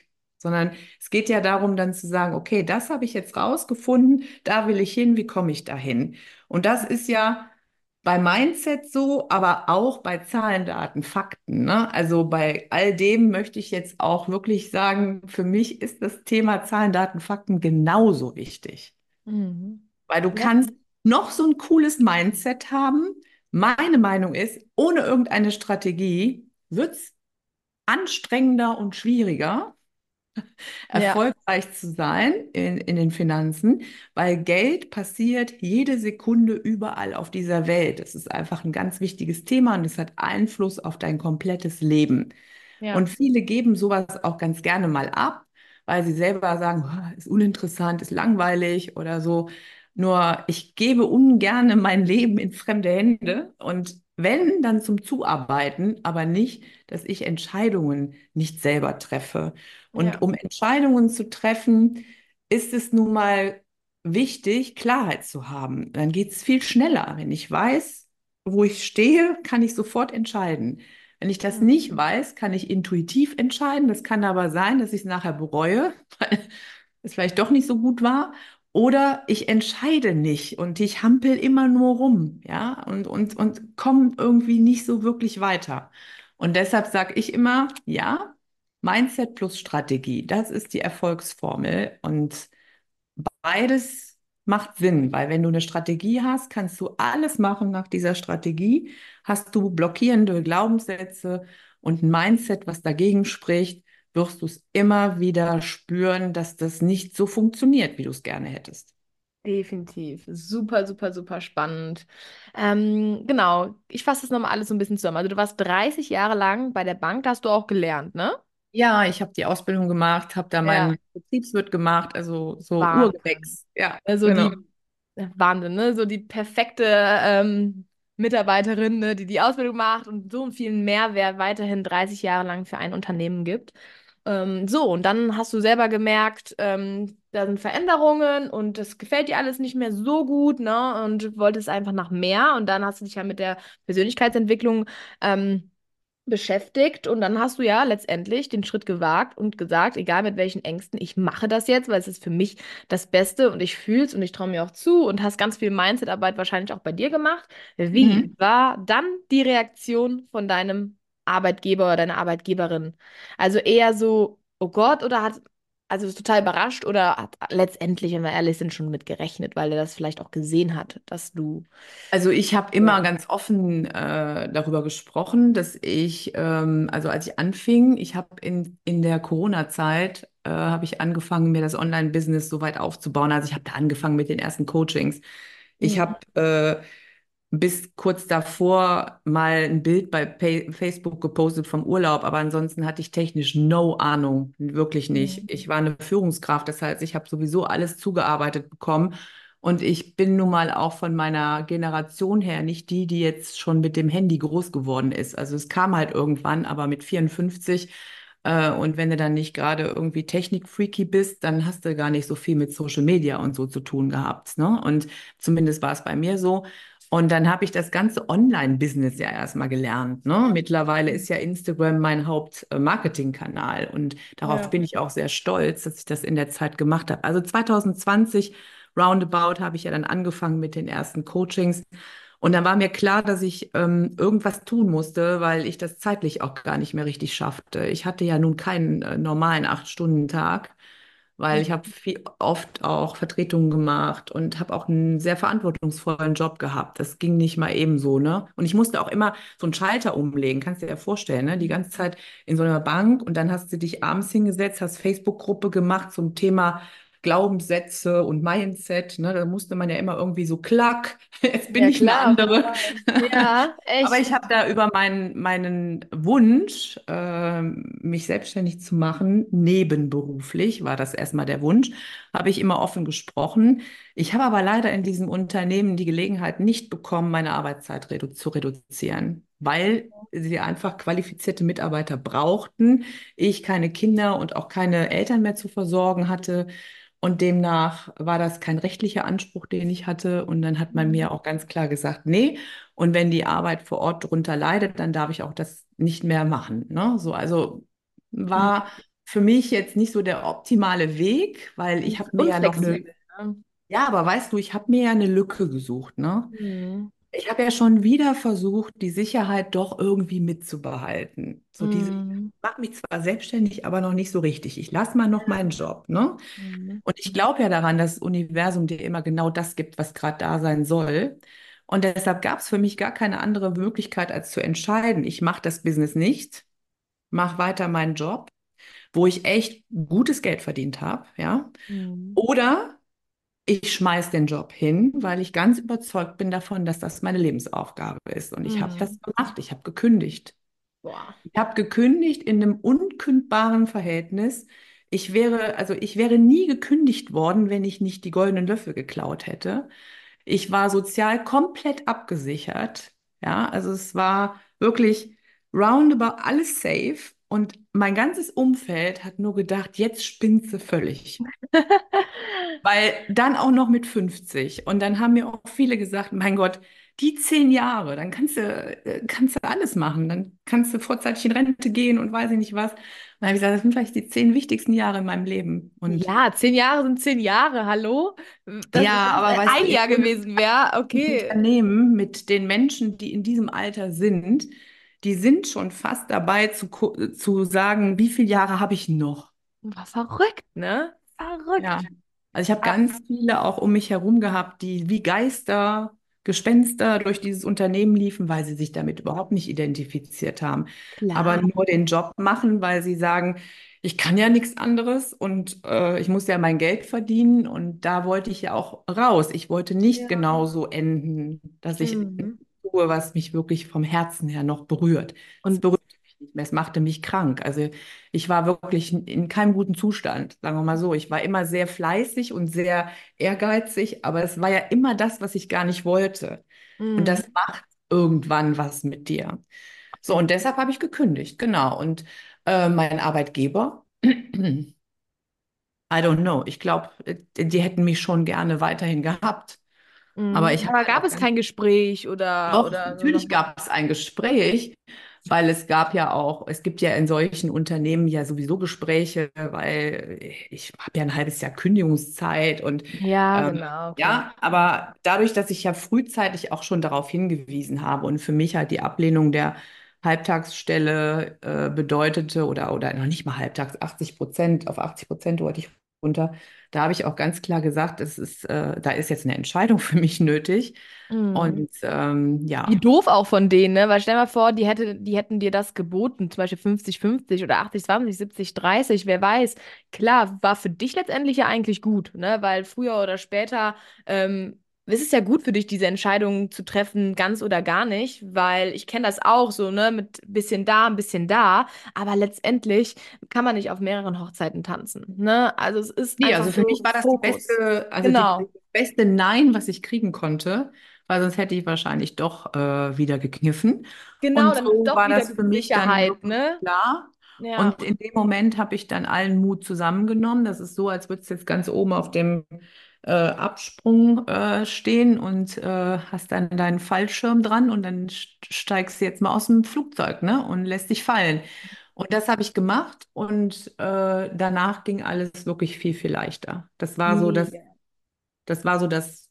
sondern es geht ja darum, dann zu sagen, okay, das habe ich jetzt rausgefunden, da will ich hin, wie komme ich dahin? Und das ist ja bei Mindset so, aber auch bei Zahlen, Daten, Fakten, ne? Also bei all dem möchte ich jetzt auch wirklich sagen, für mich ist das Thema Zahlen, Daten, Fakten genauso wichtig. Mhm. Weil du Ja. kannst noch so ein cooles Mindset haben. Meine Meinung ist, ohne irgendeine Strategie wird es anstrengender und schwieriger, Ja, erfolgreich zu sein in, in den Finanzen, weil Geld passiert jede Sekunde überall auf dieser Welt. Das ist einfach ein ganz wichtiges Thema und es hat Einfluss auf dein komplettes Leben. ja, Und viele geben sowas auch ganz gerne mal ab, weil sie selber sagen, "Ah, ist uninteressant, ist langweilig oder so. Nur ich gebe ungerne mein Leben in fremde Hände und wenn, dann zum Zuarbeiten, aber nicht, dass ich Entscheidungen nicht selber treffe. Und ja, um Entscheidungen zu treffen, ist es nun mal wichtig, Klarheit zu haben. Dann geht es viel schneller. Wenn ich weiß, wo ich stehe, kann ich sofort entscheiden. Wenn ich das Mhm. nicht weiß, kann ich intuitiv entscheiden. Das kann aber sein, dass ich es nachher bereue, weil es vielleicht doch nicht so gut war. Oder ich entscheide nicht und ich hampel immer nur rum, ja, und, und, und komme irgendwie nicht so wirklich weiter. Und deshalb sage ich immer, ja, Mindset plus Strategie, das ist die Erfolgsformel. Und beides macht Sinn, weil wenn du eine Strategie hast, kannst du alles machen nach dieser Strategie. Hast du blockierende Glaubenssätze und ein Mindset, was dagegen spricht, wirst du es immer wieder spüren, dass das nicht so funktioniert, wie du es gerne hättest. definitiv. Super, super, super spannend. Ähm, genau, ich fasse das nochmal alles so ein bisschen zusammen. Also du warst dreißig Jahre lang bei der Bank, da hast du auch gelernt, ne? Ja, ich habe die Ausbildung gemacht, habe da Ja. meinen Betriebswirt gemacht, also so Wahnsinn. Urgewächs. Ja, Also genau. die Wahnsinn, ne? So die perfekte ähm, Mitarbeiterin, ne? Die die Ausbildung macht und so einen vielen Mehrwert weiterhin dreißig Jahre lang für ein Unternehmen gibt. Ähm, so, und dann hast du selber gemerkt, ähm, da sind Veränderungen und das gefällt dir alles nicht mehr so gut, ne? Und wolltest einfach nach mehr. Und dann hast du dich ja mit der Persönlichkeitsentwicklung ähm, beschäftigt und dann hast du ja letztendlich den Schritt gewagt und gesagt, egal mit welchen Ängsten, ich mache das jetzt, weil es ist für mich das Beste und ich fühle es und ich traue mir auch zu und hast ganz viel Mindset-Arbeit wahrscheinlich auch bei dir gemacht. Wie Mhm. war dann die Reaktion von deinem Arbeitgeber oder deiner Arbeitgeberin? Also eher so, oh Gott, oder hat, also ist total überrascht oder hat letztendlich, wenn wir ehrlich sind, schon mit gerechnet, weil er das vielleicht auch gesehen hat, dass du, Also ich habe ja. immer ganz offen äh, darüber gesprochen, dass ich, ähm, also als ich anfing, ich habe in, in der Corona-Zeit, äh, habe ich angefangen, mir das Online-Business so weit aufzubauen. Also ich habe da angefangen mit den ersten Coachings. Ich Mhm. habe äh, bis kurz davor mal ein Bild bei Pay Facebook gepostet vom Urlaub, aber ansonsten hatte ich technisch no Ahnung, wirklich nicht. Mhm. Ich war eine Führungskraft, das heißt, ich habe sowieso alles zugearbeitet bekommen. Und ich bin nun mal auch von meiner Generation her nicht die, die jetzt schon mit dem Handy groß geworden ist. Also es kam halt irgendwann, aber mit vierundfünfzig. Äh, und wenn du dann nicht gerade irgendwie Technik-freaky bist, dann hast du gar nicht so viel mit Social Media und so zu tun gehabt, ne? Und zumindest war es bei mir so. Und dann habe ich das ganze Online-Business ja erstmal gelernt, ne? Mittlerweile ist ja Instagram mein Haupt-Marketing-Kanal und darauf Ja. bin ich auch sehr stolz, dass ich das in der Zeit gemacht habe. Also zwanzig zwanzig roundabout habe ich ja dann angefangen mit den ersten Coachings. Und dann war mir klar, dass ich ähm, irgendwas tun musste, weil ich das zeitlich auch gar nicht mehr richtig schaffte. Ich hatte ja nun keinen äh, normalen Acht-Stunden-Tag, weil ich habe viel, oft auch Vertretungen gemacht und habe auch einen sehr verantwortungsvollen Job gehabt. Das ging nicht mal eben so, ne? Und ich musste auch immer so einen Schalter umlegen, kannst du dir ja vorstellen, ne? Die ganze Zeit in so einer Bank und dann hast du dich abends hingesetzt, hast Facebook-Gruppe gemacht zum Thema Glaubenssätze und Mindset, ne? Da musste man ja immer irgendwie so klack, jetzt bin Ja, ich eine klar, auf jeden andere. Fall. Ja, Aber echt. ich habe da über meinen, meinen Wunsch, ähm, mich selbstständig zu machen, nebenberuflich, war das erstmal der Wunsch, habe ich immer offen gesprochen. Ich habe aber leider in diesem Unternehmen die Gelegenheit nicht bekommen, meine Arbeitszeit redu zu reduzieren, weil sie einfach qualifizierte Mitarbeiter brauchten. Ich keine Kinder und auch keine Eltern mehr zu versorgen hatte. Und demnach war das kein rechtlicher Anspruch, den ich hatte. Und dann hat man Mhm. mir auch ganz klar gesagt, nee. Und wenn die Arbeit vor Ort darunter leidet, dann darf ich auch das nicht mehr machen. Ne? So, also war für mich jetzt nicht so der optimale Weg, weil ich Ist habe mir ja noch eine, unflexibel. Ne? ja, aber weißt du, ich habe mir ja eine Lücke gesucht, ne? Mhm. Ich habe ja schon wieder versucht, die Sicherheit doch irgendwie mitzubehalten. So diese, ich Mhm. mache mich zwar selbstständig, aber noch nicht so richtig. Ich lasse mal noch meinen Job, ne? Mhm. Und ich glaube ja daran, dass das Universum dir immer genau das gibt, was gerade da sein soll. Und deshalb gab es für mich gar keine andere Möglichkeit, als zu entscheiden, ich mache das Business nicht, mache weiter meinen Job, wo ich echt gutes Geld verdient habe, ja. Mhm. Oder ich schmeiß den Job hin, weil ich ganz überzeugt bin davon, dass das meine Lebensaufgabe ist. Und ich habe das Mhm. gemacht. Ich habe gekündigt. Boah, Ich habe gekündigt in einem unkündbaren Verhältnis. Ich wäre, also ich wäre nie gekündigt worden, wenn ich nicht die goldenen Löffel geklaut hätte. Ich war sozial komplett abgesichert. Ja, also es war wirklich roundabout alles safe. Und mein ganzes Umfeld hat nur gedacht, jetzt spinnt sie völlig. Weil dann auch noch mit fünfzig. Und dann haben mir auch viele gesagt, mein Gott, die zehn Jahre, dann kannst du, äh, kannst du alles machen. Dann kannst du vorzeitig in Rente gehen und weiß ich nicht was. Und dann habe ich gesagt, das sind vielleicht die zehn wichtigsten Jahre in meinem Leben. Und ja, zehn Jahre sind zehn Jahre, hallo? Das, ja, wenn es aber weißt du, ein in Jahr so einem gewesen wäre, okay. Unternehmen mit den Menschen, die in diesem Alter sind, die sind schon fast dabei zu, gu- zu sagen, wie viele Jahre habe ich noch? War verrückt, ne? Ja, Verrückt. also ich habe Ah, ganz viele auch um mich herum gehabt, die wie Geister, Gespenster durch dieses Unternehmen liefen, weil sie sich damit überhaupt nicht identifiziert haben, aber klar. nur den Job machen, weil sie sagen, ich kann ja nichts anderes und äh, ich muss ja mein Geld verdienen und da wollte ich ja auch raus. Ich wollte nicht Ja. genauso enden, dass ich Mhm. tue, was mich wirklich vom Herzen her noch berührt. Es Und berührt mich nicht mehr, es machte mich krank. Also ich war wirklich in keinem guten Zustand, sagen wir mal so. Ich war immer sehr fleißig und sehr ehrgeizig, aber es war ja immer das, was ich gar nicht wollte. Und mhm. das macht irgendwann was mit dir. So, und deshalb habe ich gekündigt, genau. Und äh, mein Arbeitgeber, I don't know, ich glaube, die hätten mich schon gerne weiterhin gehabt. Aber Mhm. ich habe Aber halt gab auch es ganz kein Gespräch oder, doch, oder so natürlich nochmal? gab es ein Gespräch, weil es gab ja auch, es gibt ja in solchen Unternehmen ja sowieso Gespräche, weil ich habe ja ein halbes Jahr Kündigungszeit und Ja, ähm, genau, klar. ja, aber dadurch, dass ich ja frühzeitig auch schon darauf hingewiesen habe und für mich halt die Ablehnung der Halbtagsstelle äh, bedeutete oder, oder noch nicht mal halbtags, achtzig Prozent, auf achtzig Prozent wollte ich runter, da habe ich auch ganz klar gesagt, es ist, äh, da ist jetzt eine Entscheidung für mich nötig. Mhm. Und ähm, Wie ja, doof auch von denen, ne? Weil stell mal vor, die hätte, die hätten dir das geboten, zum Beispiel fünfzig fünfzig oder achtzig zwanzig, siebzig dreißig, wer weiß. Klar, war für dich letztendlich ja eigentlich gut, ne? Weil früher oder später ähm, es ist ja gut für dich, diese Entscheidung zu treffen, ganz oder gar nicht, weil ich kenne das auch so, ne? Mit bisschen da, ein bisschen da, aber letztendlich kann man nicht auf mehreren Hochzeiten tanzen, ne? Also es ist nee, einfach also für mich so war das die Fokus. beste, also die Genau. das beste Nein, was ich kriegen konnte, weil sonst hätte ich wahrscheinlich doch äh, wieder gekniffen. Genau, Und dann so doch war wieder das für mich dann Sicherheit, wirklich ne? klar. Ja. Und in dem Moment habe ich dann allen Mut zusammengenommen. Das ist so, als würdest du jetzt ganz oben auf dem äh, Absprung äh, stehen und äh, hast dann deinen Fallschirm dran und dann steigst du jetzt mal aus dem Flugzeug, ne, und lässt dich fallen. Und das habe ich gemacht und äh, danach ging alles wirklich viel, viel leichter. Das war so das, Mega. das war so das,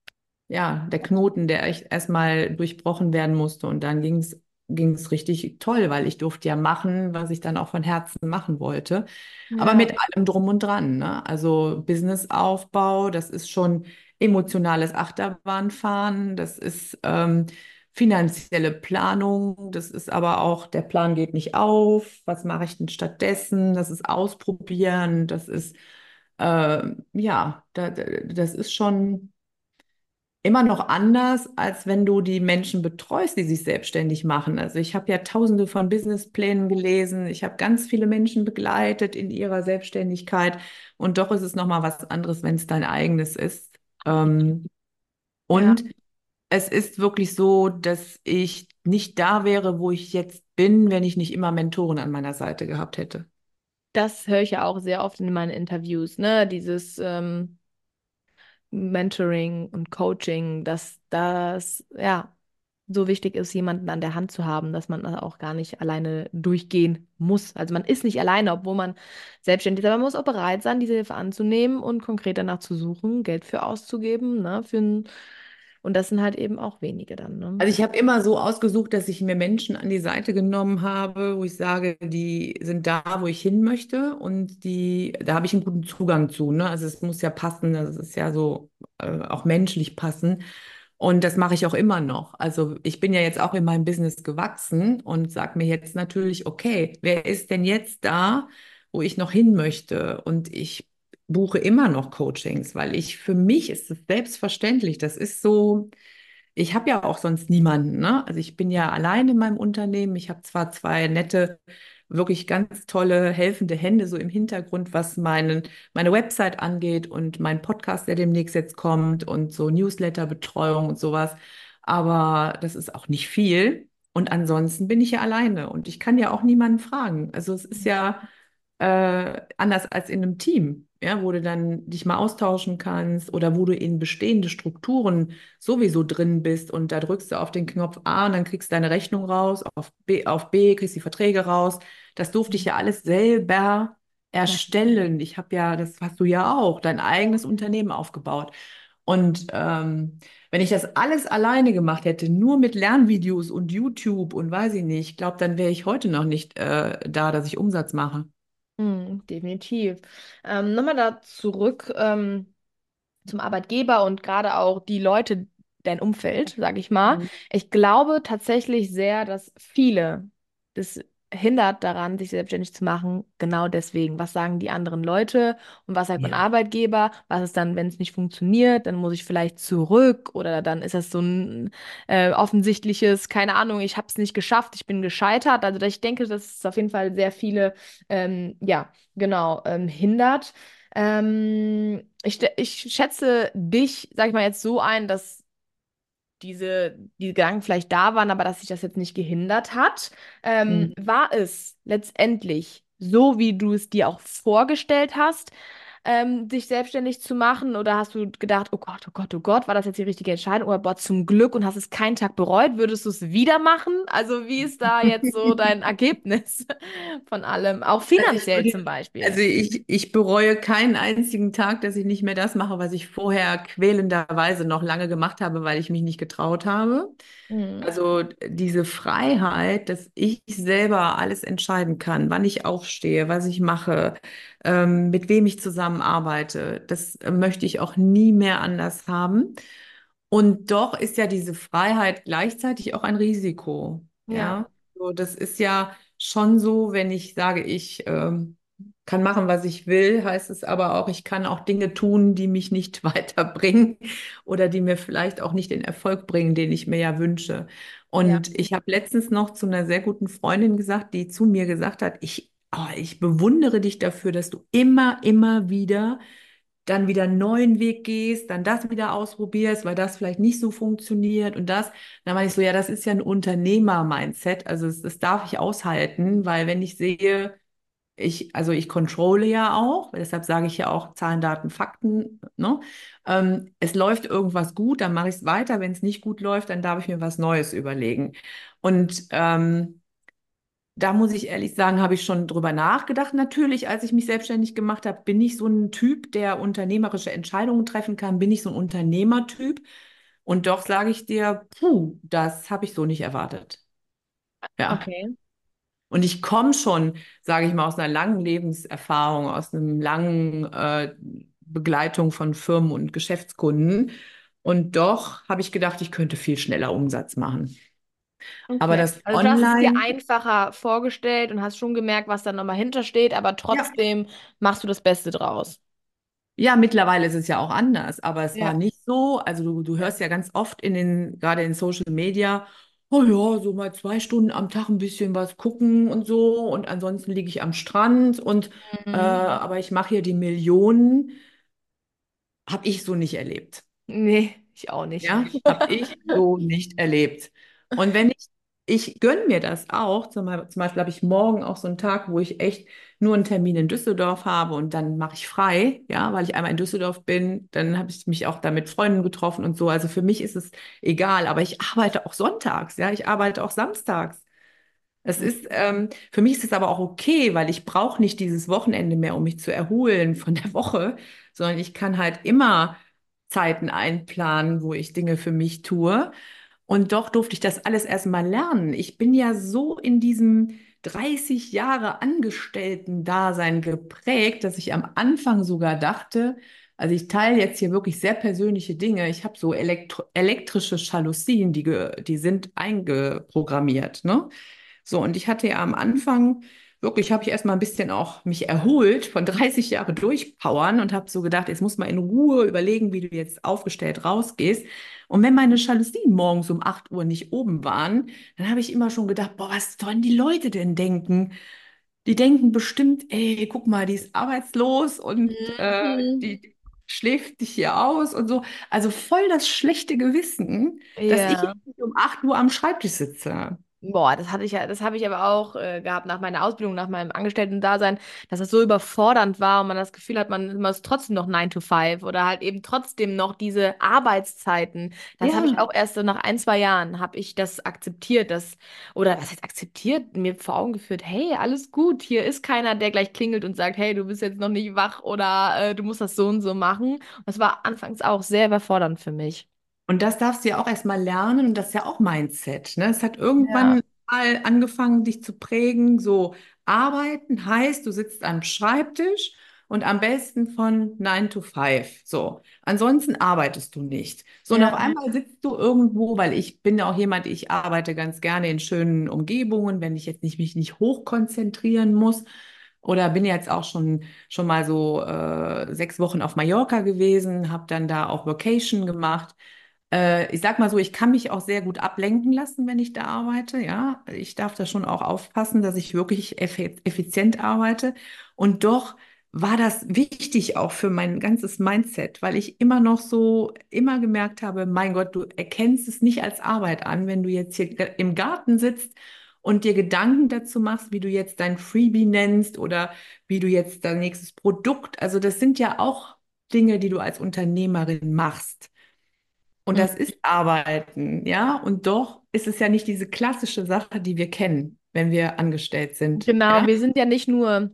ja, der Knoten, der echt erstmal durchbrochen werden musste. Und dann ging es, ging es richtig toll, weil ich durfte ja machen, was ich dann auch von Herzen machen wollte. Aber Ja, mit allem drum und dran, ne? Also Businessaufbau, das ist schon emotionales Achterbahnfahren, das ist ähm, finanzielle Planung, das ist aber auch, der Plan geht nicht auf, was mache ich denn stattdessen? Das ist Ausprobieren, das ist, äh, ja, da, da- das ist schon immer noch anders, als wenn du die Menschen betreust, die sich selbstständig machen. Also ich habe ja tausende von Businessplänen gelesen, ich habe ganz viele Menschen begleitet in ihrer Selbstständigkeit und doch ist es nochmal was anderes, wenn es dein eigenes ist. Ähm, ja. und es ist wirklich so, dass ich nicht da wäre, wo ich jetzt bin, wenn ich nicht immer Mentoren an meiner Seite gehabt hätte. Das höre ich ja auch sehr oft in meinen Interviews, ne? Dieses ähm, Mentoring und Coaching, dass das, ja. so wichtig ist, jemanden an der Hand zu haben, dass man da auch gar nicht alleine durchgehen muss. Also man ist nicht alleine, obwohl man selbstständig ist, aber man muss auch bereit sein, diese Hilfe anzunehmen und konkret danach zu suchen, Geld für auszugeben, ne, für ein, und das sind halt eben auch wenige dann, ne? Also ich habe immer so ausgesucht, dass ich mir Menschen an die Seite genommen habe, wo ich sage, die sind da, wo ich hin möchte und die, da habe ich einen guten Zugang zu, ne? Also es muss ja passen, das ist ja so äh, auch menschlich passen. Und das mache ich auch immer noch. Also ich bin ja jetzt auch in meinem Business gewachsen und sage mir jetzt natürlich, okay, wer ist denn jetzt da, wo ich noch hin möchte? Und ich buche immer noch Coachings, weil ich, für mich ist es selbstverständlich. Das ist so. Ich habe ja auch sonst niemanden, ne? Also ich bin ja allein in meinem Unternehmen. Ich habe zwar zwei nette, wirklich ganz tolle, helfende Hände so im Hintergrund, was meinen, meine Website angeht und mein Podcast, der demnächst jetzt kommt und so Newsletter-Betreuung und sowas. Aber das ist auch nicht viel. Und ansonsten bin ich ja alleine und ich kann ja auch niemanden fragen. Also es ist ja äh, anders als in einem Team, ja, wo du dann dich mal austauschen kannst oder wo du in bestehende Strukturen sowieso drin bist und da drückst du auf den Knopf A und dann kriegst du deine Rechnung raus, auf B, auf B kriegst die Verträge raus. Das durfte ich ja alles selber Ja. erstellen. Ich habe ja, das hast du ja auch, dein eigenes Unternehmen aufgebaut. Und ähm, wenn ich das alles alleine gemacht hätte, nur mit Lernvideos und YouTube und weiß ich nicht, ich glaube, dann wäre ich heute noch nicht äh, da, dass ich Umsatz mache. Hm, definitiv. Ähm, nochmal da zurück. Ähm, zum Arbeitgeber und gerade auch die Leute, dein Umfeld, sage ich mal. Mhm. Ich glaube tatsächlich sehr, dass viele das hindert daran, sich selbstständig zu machen, genau deswegen. Was sagen die anderen Leute und was sagt mein Ja. Arbeitgeber? Was ist dann, wenn es nicht funktioniert? Dann muss ich vielleicht zurück oder dann ist das so ein äh, offensichtliches, keine Ahnung, ich habe es nicht geschafft, ich bin gescheitert. Also ich denke, dass es auf jeden Fall sehr viele, ähm, ja, genau, ähm, hindert. Ähm, ich, st- ich schätze dich, sag ich mal, jetzt so ein, dass diese, die Gedanken vielleicht da waren, aber dass sich das jetzt nicht gehindert hat. Ähm, Mhm. war es letztendlich so, wie du es dir auch vorgestellt hast, ähm, dich selbstständig zu machen? Oder hast du gedacht, oh Gott, oh Gott, oh Gott, war das jetzt die richtige Entscheidung? Oder boah, zum Glück und hast es keinen Tag bereut? Würdest du es wieder machen? Also, wie ist da jetzt so dein Ergebnis von allem? Auch Also ich finanziell würde, zum Beispiel. also ich, ich bereue keinen einzigen Tag, dass ich nicht mehr das mache, was ich vorher quälenderweise noch lange gemacht habe, weil ich mich nicht getraut habe. Mhm. Also diese Freiheit, dass ich selber alles entscheiden kann, wann ich aufstehe, was ich mache, ähm, mit wem ich zusammenarbeite, das äh, möchte ich auch nie mehr anders haben. Und doch ist ja diese Freiheit gleichzeitig auch ein Risiko. Ja. Ja, so, das ist ja schon so, wenn ich sage, ich ähm, kann machen, was ich will, heißt es aber auch, ich kann auch Dinge tun, die mich nicht weiterbringen oder die mir vielleicht auch nicht den Erfolg bringen, den ich mir ja wünsche. Ja. Und ich habe letztens noch zu einer sehr guten Freundin gesagt, die zu mir gesagt hat, ich, oh, ich bewundere dich dafür, dass du immer, immer wieder dann wieder einen neuen Weg gehst, dann das wieder ausprobierst, weil das vielleicht nicht so funktioniert und das. Dann meine ich so, ja, das ist ja ein Unternehmer-Mindset. Also das, das darf ich aushalten, weil wenn ich sehe, ich, also ich controle ja auch, deshalb sage ich ja auch Zahlen, Daten, Fakten, ne? Ähm, es läuft irgendwas gut, dann mache ich es weiter. Wenn es nicht gut läuft, dann darf ich mir was Neues überlegen. Und ähm, da muss ich ehrlich sagen, habe ich schon drüber nachgedacht. Natürlich, als ich mich selbstständig gemacht habe, bin ich so ein Typ, der unternehmerische Entscheidungen treffen kann, bin ich so ein Unternehmertyp. Und doch sage ich dir, puh, das habe ich so nicht erwartet. Ja. Okay. Und ich komme schon, sage ich mal, aus einer langen Lebenserfahrung, aus einem langen äh, Begleitung von Firmen und Geschäftskunden. Und doch habe ich gedacht, ich könnte viel schneller Umsatz machen. Aber Okay. das Also du hast es dir Online, einfacher vorgestellt und hast schon gemerkt, was da nochmal hintersteht, aber ja. trotzdem machst du das Beste draus. Ja, mittlerweile ist es ja auch anders, aber es war Ja. nicht so. Also du, du Ja. hörst ja ganz oft in den, gerade in Social Media, oh ja, so mal zwei Stunden am Tag ein bisschen was gucken und so und ansonsten liege ich am Strand und äh, Mhm. aber ich mache hier die Millionen, habe ich so nicht erlebt. Nee, ich auch nicht. Ja, habe ich so nicht erlebt. Und wenn ich ich gönne mir das auch. Zum, zum Beispiel habe ich morgen auch so einen Tag, wo ich echt nur einen Termin in Düsseldorf habe und dann mache ich frei, ja, weil ich einmal in Düsseldorf bin. Dann habe ich mich auch da mit Freunden getroffen und so. Also für mich ist es egal, aber ich arbeite auch sonntags, ja, ich arbeite auch samstags. Es ist, ähm, für mich ist es aber auch okay, weil ich brauche nicht dieses Wochenende mehr, um mich zu erholen von der Woche, sondern ich kann halt immer Zeiten einplanen, wo ich Dinge für mich tue. Und doch durfte ich das alles erstmal lernen. Ich bin ja so in diesem dreißig Jahre Angestellten-Dasein geprägt, dass ich am Anfang sogar dachte, also ich teile jetzt hier wirklich sehr persönliche Dinge. Ich habe so elektro elektrische Jalousien, die, ge die sind eingeprogrammiert, ne? So, und ich hatte ja am Anfang, wirklich habe ich erstmal ein bisschen auch mich erholt von dreißig Jahre durchpowern und habe so gedacht, jetzt muss mal in Ruhe überlegen, wie du jetzt aufgestellt rausgehst. Und wenn meine Jalousien morgens um acht Uhr nicht oben waren, dann habe ich immer schon gedacht, boah, was sollen die Leute denn denken? Die denken bestimmt, ey, guck mal, die ist arbeitslos und äh, Mhm. die schläft dich hier aus und so. Also voll das schlechte Gewissen, dass ich Ja. jetzt nicht um acht Uhr am Schreibtisch sitze. Boah, das hatte ich ja, das habe ich aber auch äh, gehabt nach meiner Ausbildung, nach meinem Angestellten-Dasein, dass das so überfordernd war und man das Gefühl hat, man muss trotzdem noch nine to five oder halt eben trotzdem noch diese Arbeitszeiten. Das habe ich Ja. auch erst so nach ein, zwei Jahren habe ich das akzeptiert, das, oder was heißt akzeptiert, mir vor Augen geführt, hey, alles gut, hier ist keiner, der gleich klingelt und sagt, hey, du bist jetzt noch nicht wach oder äh, du musst das so und so machen. Das war anfangs auch sehr überfordernd für mich. Und das darfst du ja auch erstmal lernen und das ist ja auch Mindset, ne? Es hat Ja. irgendwann mal angefangen, dich zu prägen. So, arbeiten heißt, du sitzt am Schreibtisch und am besten von nine to five. So, ansonsten arbeitest du nicht. So, und auf Ja. einmal sitzt du irgendwo, weil ich bin ja auch jemand, ich arbeite ganz gerne in schönen Umgebungen, wenn ich jetzt nicht, mich nicht hochkonzentrieren muss. Oder bin jetzt auch schon, schon mal so äh, sechs Wochen auf Mallorca gewesen, habe dann da auch Vacation gemacht. Äh, ich sag mal so, ich kann mich auch sehr gut ablenken lassen, wenn ich da arbeite. Ja, ich darf da schon auch aufpassen, dass ich wirklich effi- effizient arbeite. Und doch war das wichtig auch für mein ganzes Mindset, weil ich immer noch so, immer gemerkt habe, mein Gott, du erkennst es nicht als Arbeit an, wenn du jetzt hier im Garten sitzt und dir Gedanken dazu machst, wie du jetzt dein Freebie nennst oder wie du jetzt dein nächstes Produkt, also das sind ja auch Dinge, die du als Unternehmerin machst. Und das ist Arbeiten, ja. Und doch ist es ja nicht diese klassische Sache, die wir kennen, wenn wir angestellt sind, Genau, ja. wir sind ja nicht nur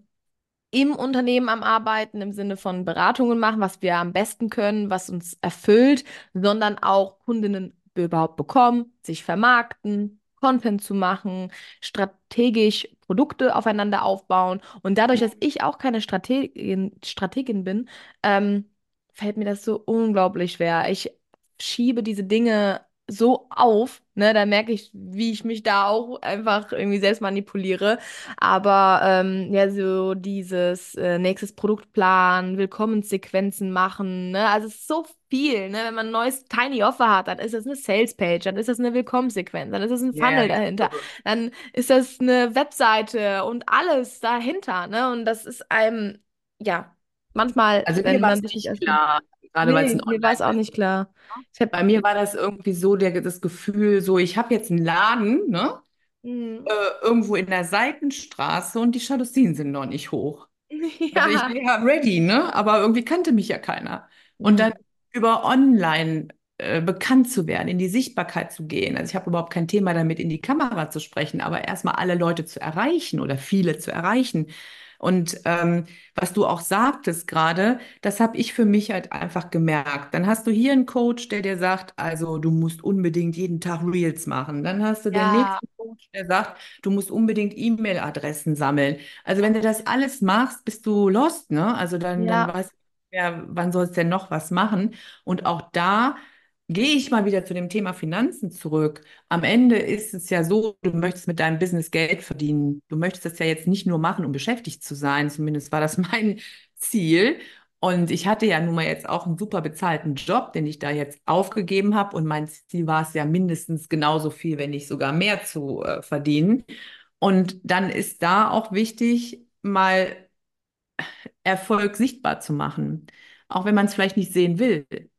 im Unternehmen am Arbeiten im Sinne von Beratungen machen, was wir am besten können, was uns erfüllt, sondern auch Kundinnen überhaupt bekommen, sich vermarkten, Content zu machen, strategisch Produkte aufeinander aufbauen. Und dadurch, dass ich auch keine Strategin, Strategin bin, ähm, fällt mir das so unglaublich schwer. Ich schiebe diese Dinge so auf, ne, da merke ich, wie ich mich da auch einfach irgendwie selbst manipuliere. Aber ähm, ja, so dieses äh, nächstes Produkt planen, Willkommenssequenzen machen, ne? Also es ist so viel, ne? Wenn man ein neues Tiny Offer hat, dann ist das eine Sales-Page, dann ist das eine Willkommenssequenz, dann ist das ein Ja, Funnel ist dahinter, irre. dann ist das eine Webseite und alles dahinter, ne? Und das ist einem, ja, manchmal, Also mir wenn war man es sich nicht nicht auskennt. klar, gerade weil es ein Nee, mir war es auch Online-Business nicht klar. war. Ich hab, Bei mir war das irgendwie so der, das Gefühl, so ich habe jetzt einen Laden, ne, mm, äh, irgendwo in der Seitenstraße und die Jalousien sind noch nicht hoch. Also ich ja. war ja ready, ne? Aber irgendwie kannte mich ja keiner. Und dann Mm, über online äh, bekannt zu werden, in die Sichtbarkeit zu gehen. Also ich habe überhaupt kein Thema damit, in die Kamera zu sprechen, aber erstmal alle Leute zu erreichen oder viele zu erreichen. Und ähm, was du auch sagtest gerade, das habe ich für mich halt einfach gemerkt. Dann hast du hier einen Coach, der dir sagt, also du musst unbedingt jeden Tag Reels machen. Dann hast du den ja, nächsten Coach, der sagt, du musst unbedingt E-Mail-Adressen sammeln. Also wenn du das alles machst, bist du lost, ne? Also dann, dann ja, weißt du, ja, wann sollst du denn noch was machen? Und auch da gehe ich mal wieder zu dem Thema Finanzen zurück. Am Ende ist es ja so, du möchtest mit deinem Business Geld verdienen. Du möchtest das ja jetzt nicht nur machen, um beschäftigt zu sein. Zumindest war das mein Ziel. Und ich hatte ja nun mal jetzt auch einen super bezahlten Job, den ich da jetzt aufgegeben habe. Und mein Ziel war es ja mindestens genauso viel, wenn nicht sogar mehr zu äh, verdienen. Und dann ist da auch wichtig, mal Erfolg sichtbar zu machen, auch wenn man es vielleicht nicht sehen will.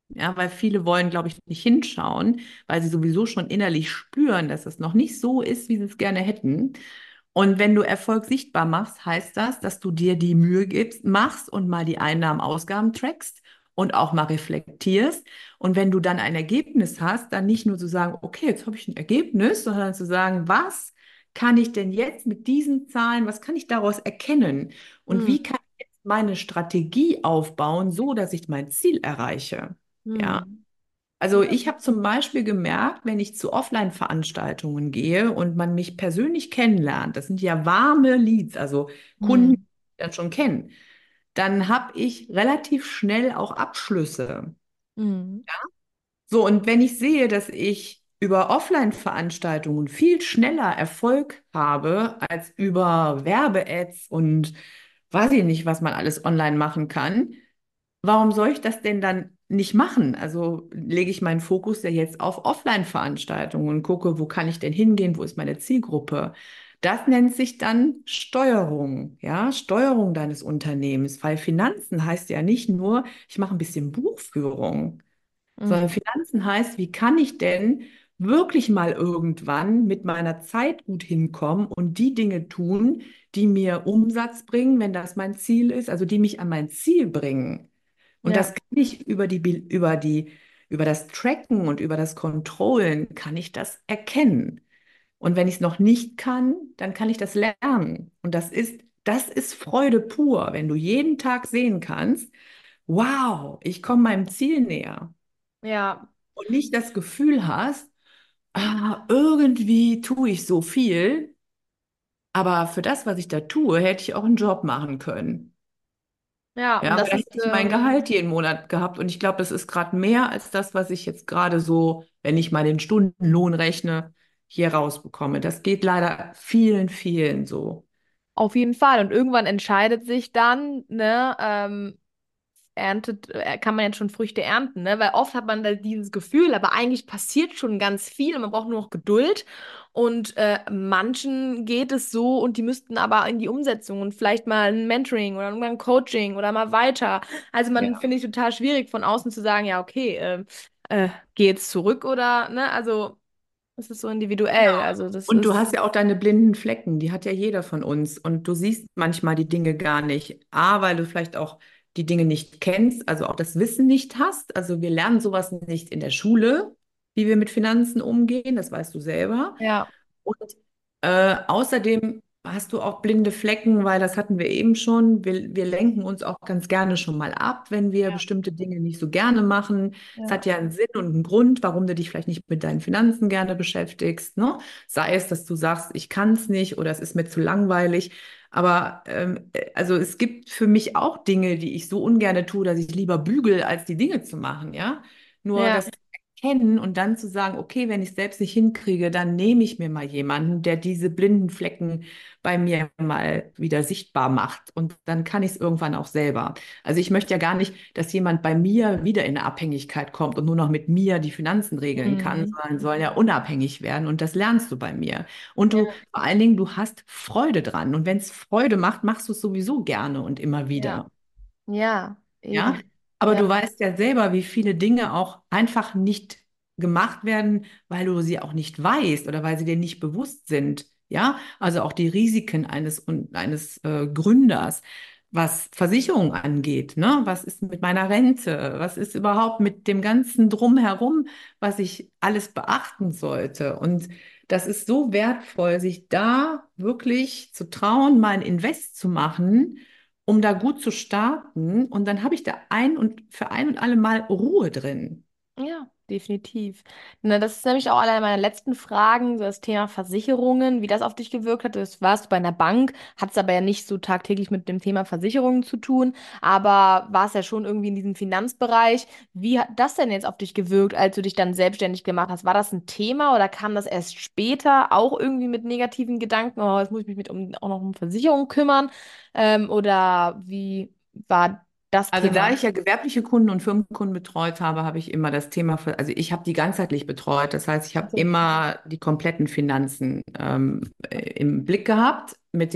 Ja, weil viele wollen, glaube ich, nicht hinschauen, weil sie sowieso schon innerlich spüren, dass es noch nicht so ist, wie sie es gerne hätten. Und wenn du Erfolg sichtbar machst, heißt das, dass du dir die Mühe gibst, machst und mal die Einnahmen, Ausgaben trackst und auch mal reflektierst. Und wenn du dann ein Ergebnis hast, dann nicht nur zu sagen, okay, jetzt habe ich ein Ergebnis, sondern zu sagen, was kann ich denn jetzt mit diesen Zahlen, was kann ich daraus erkennen? Und wie Hm. kann ich jetzt meine Strategie aufbauen, so dass ich mein Ziel erreiche? Ja. Hm. Also ich habe zum Beispiel gemerkt, wenn ich zu Offline-Veranstaltungen gehe und man mich persönlich kennenlernt, das sind ja warme Leads, also Kunden, die Hm. ich dann schon kennen, dann habe ich relativ schnell auch Abschlüsse. Hm. So, und wenn ich sehe, dass ich über Offline-Veranstaltungen viel schneller Erfolg habe als über Werbe-Ads und weiß ich nicht, was man alles online machen kann, warum soll ich das denn dann nicht machen? Also lege ich meinen Fokus ja jetzt auf Offline-Veranstaltungen und gucke, wo kann ich denn hingehen, wo ist meine Zielgruppe? Das nennt sich dann Steuerung, ja, Steuerung deines Unternehmens, weil Finanzen heißt ja nicht nur, ich mache ein bisschen Buchführung, sondern Hm. Finanzen heißt, wie kann ich denn wirklich mal irgendwann mit meiner Zeit gut hinkommen und die Dinge tun, die mir Umsatz bringen, wenn das mein Ziel ist, also die mich an mein Ziel bringen. Und das Ja, kann ich über die, Bil- über die, über das Tracken und über das Controllen kann ich das erkennen. Und wenn ich es noch nicht kann, dann kann ich das lernen. Und das ist, das ist Freude pur, wenn du jeden Tag sehen kannst, wow, ich komme meinem Ziel näher. ja, Und nicht das Gefühl hast, ah, irgendwie tue ich so viel, aber für das, was ich da tue, hätte ich auch einen Job machen können. ja, und Ja, weil das da ist, hätte ich mein ähm, Gehalt jeden Monat gehabt. Und ich glaube, das ist gerade mehr als das, was ich jetzt gerade so, wenn ich mal den Stundenlohn rechne, hier rausbekomme. Das geht leider vielen, vielen so. auf jeden Fall. Und irgendwann entscheidet sich dann, ne, ähm, erntet, äh, kann man jetzt schon Früchte ernten, ne? Weil oft hat man da dieses Gefühl, aber eigentlich passiert schon ganz viel und man braucht nur noch Geduld. Und äh, manchen geht es so und die müssten aber in die Umsetzung und vielleicht mal ein Mentoring oder ein Coaching oder mal weiter. Also man Ja. finde ich total schwierig von außen zu sagen, ja, okay, äh, äh, geh jetzt zurück oder, ne? Also es ist so individuell. Genau. Also das Und du ist, hast ja auch deine blinden Flecken, die hat ja jeder von uns. Und du siehst manchmal die Dinge gar nicht. A, weil du vielleicht auch die Dinge nicht kennst, also auch das Wissen nicht hast. Also wir lernen sowas nicht in der Schule, wie wir mit Finanzen umgehen, das weißt du selber. ja, Und äh, außerdem hast du auch blinde Flecken, weil das hatten wir eben schon. Wir, wir lenken uns auch ganz gerne schon mal ab, wenn wir ja, bestimmte Dinge nicht so gerne machen. Es ja, hat ja einen Sinn und einen Grund, warum du dich vielleicht nicht mit deinen Finanzen gerne beschäftigst, ne? Sei es, dass du sagst, ich kann es nicht oder es ist mir zu langweilig. Aber ähm, äh, also es gibt für mich auch Dinge, die ich so ungerne tue, dass ich lieber bügel, als die Dinge zu machen, ja. Nur ja, das kennen und dann zu sagen, okay, wenn ich es selbst nicht hinkriege, dann nehme ich mir mal jemanden, der diese blinden Flecken bei mir mal wieder sichtbar macht und dann kann ich es irgendwann auch selber. Also ich möchte ja gar nicht, dass jemand bei mir wieder in eine Abhängigkeit kommt und nur noch mit mir die Finanzen regeln kann, mhm. sondern soll ja unabhängig werden und das lernst du bei mir. Und du, Ja, vor allen Dingen, du hast Freude dran und wenn es Freude macht, machst du es sowieso gerne und immer ja, wieder. ja, Ja, eben. aber Ja. du weißt ja selber, wie viele Dinge auch einfach nicht gemacht werden, weil du sie auch nicht weißt oder weil sie dir nicht bewusst sind. Ja, also auch die Risiken eines, und eines äh, Gründers, was Versicherung angeht, ne? Was ist mit meiner Rente? Was ist überhaupt mit dem ganzen Drumherum, was ich alles beachten sollte? Und das ist so wertvoll, sich da wirklich zu trauen, mal ein Invest zu machen, um da gut zu starten. Und dann habe ich da ein und für ein und alle Mal Ruhe drin. Ja, definitiv. Na, das ist nämlich auch eine meiner letzten Fragen, so das Thema Versicherungen, wie das auf dich gewirkt hat. Das warst du bei einer Bank, hat es aber ja nicht so tagtäglich mit dem Thema Versicherungen zu tun, aber war es ja schon irgendwie in diesem Finanzbereich. Wie hat das denn jetzt auf dich gewirkt, als du dich dann selbstständig gemacht hast? War das ein Thema oder kam das erst später auch irgendwie mit negativen Gedanken? Oh, jetzt muss ich mich mit um, auch noch um Versicherungen kümmern? Ähm, oder wie war das Also da Thema? ich ja gewerbliche Kunden und Firmenkunden betreut habe, habe ich immer das Thema für, also ich habe die ganzheitlich betreut. Das heißt, ich habe Also, immer die kompletten Finanzen ähm, äh, im Blick gehabt mit dem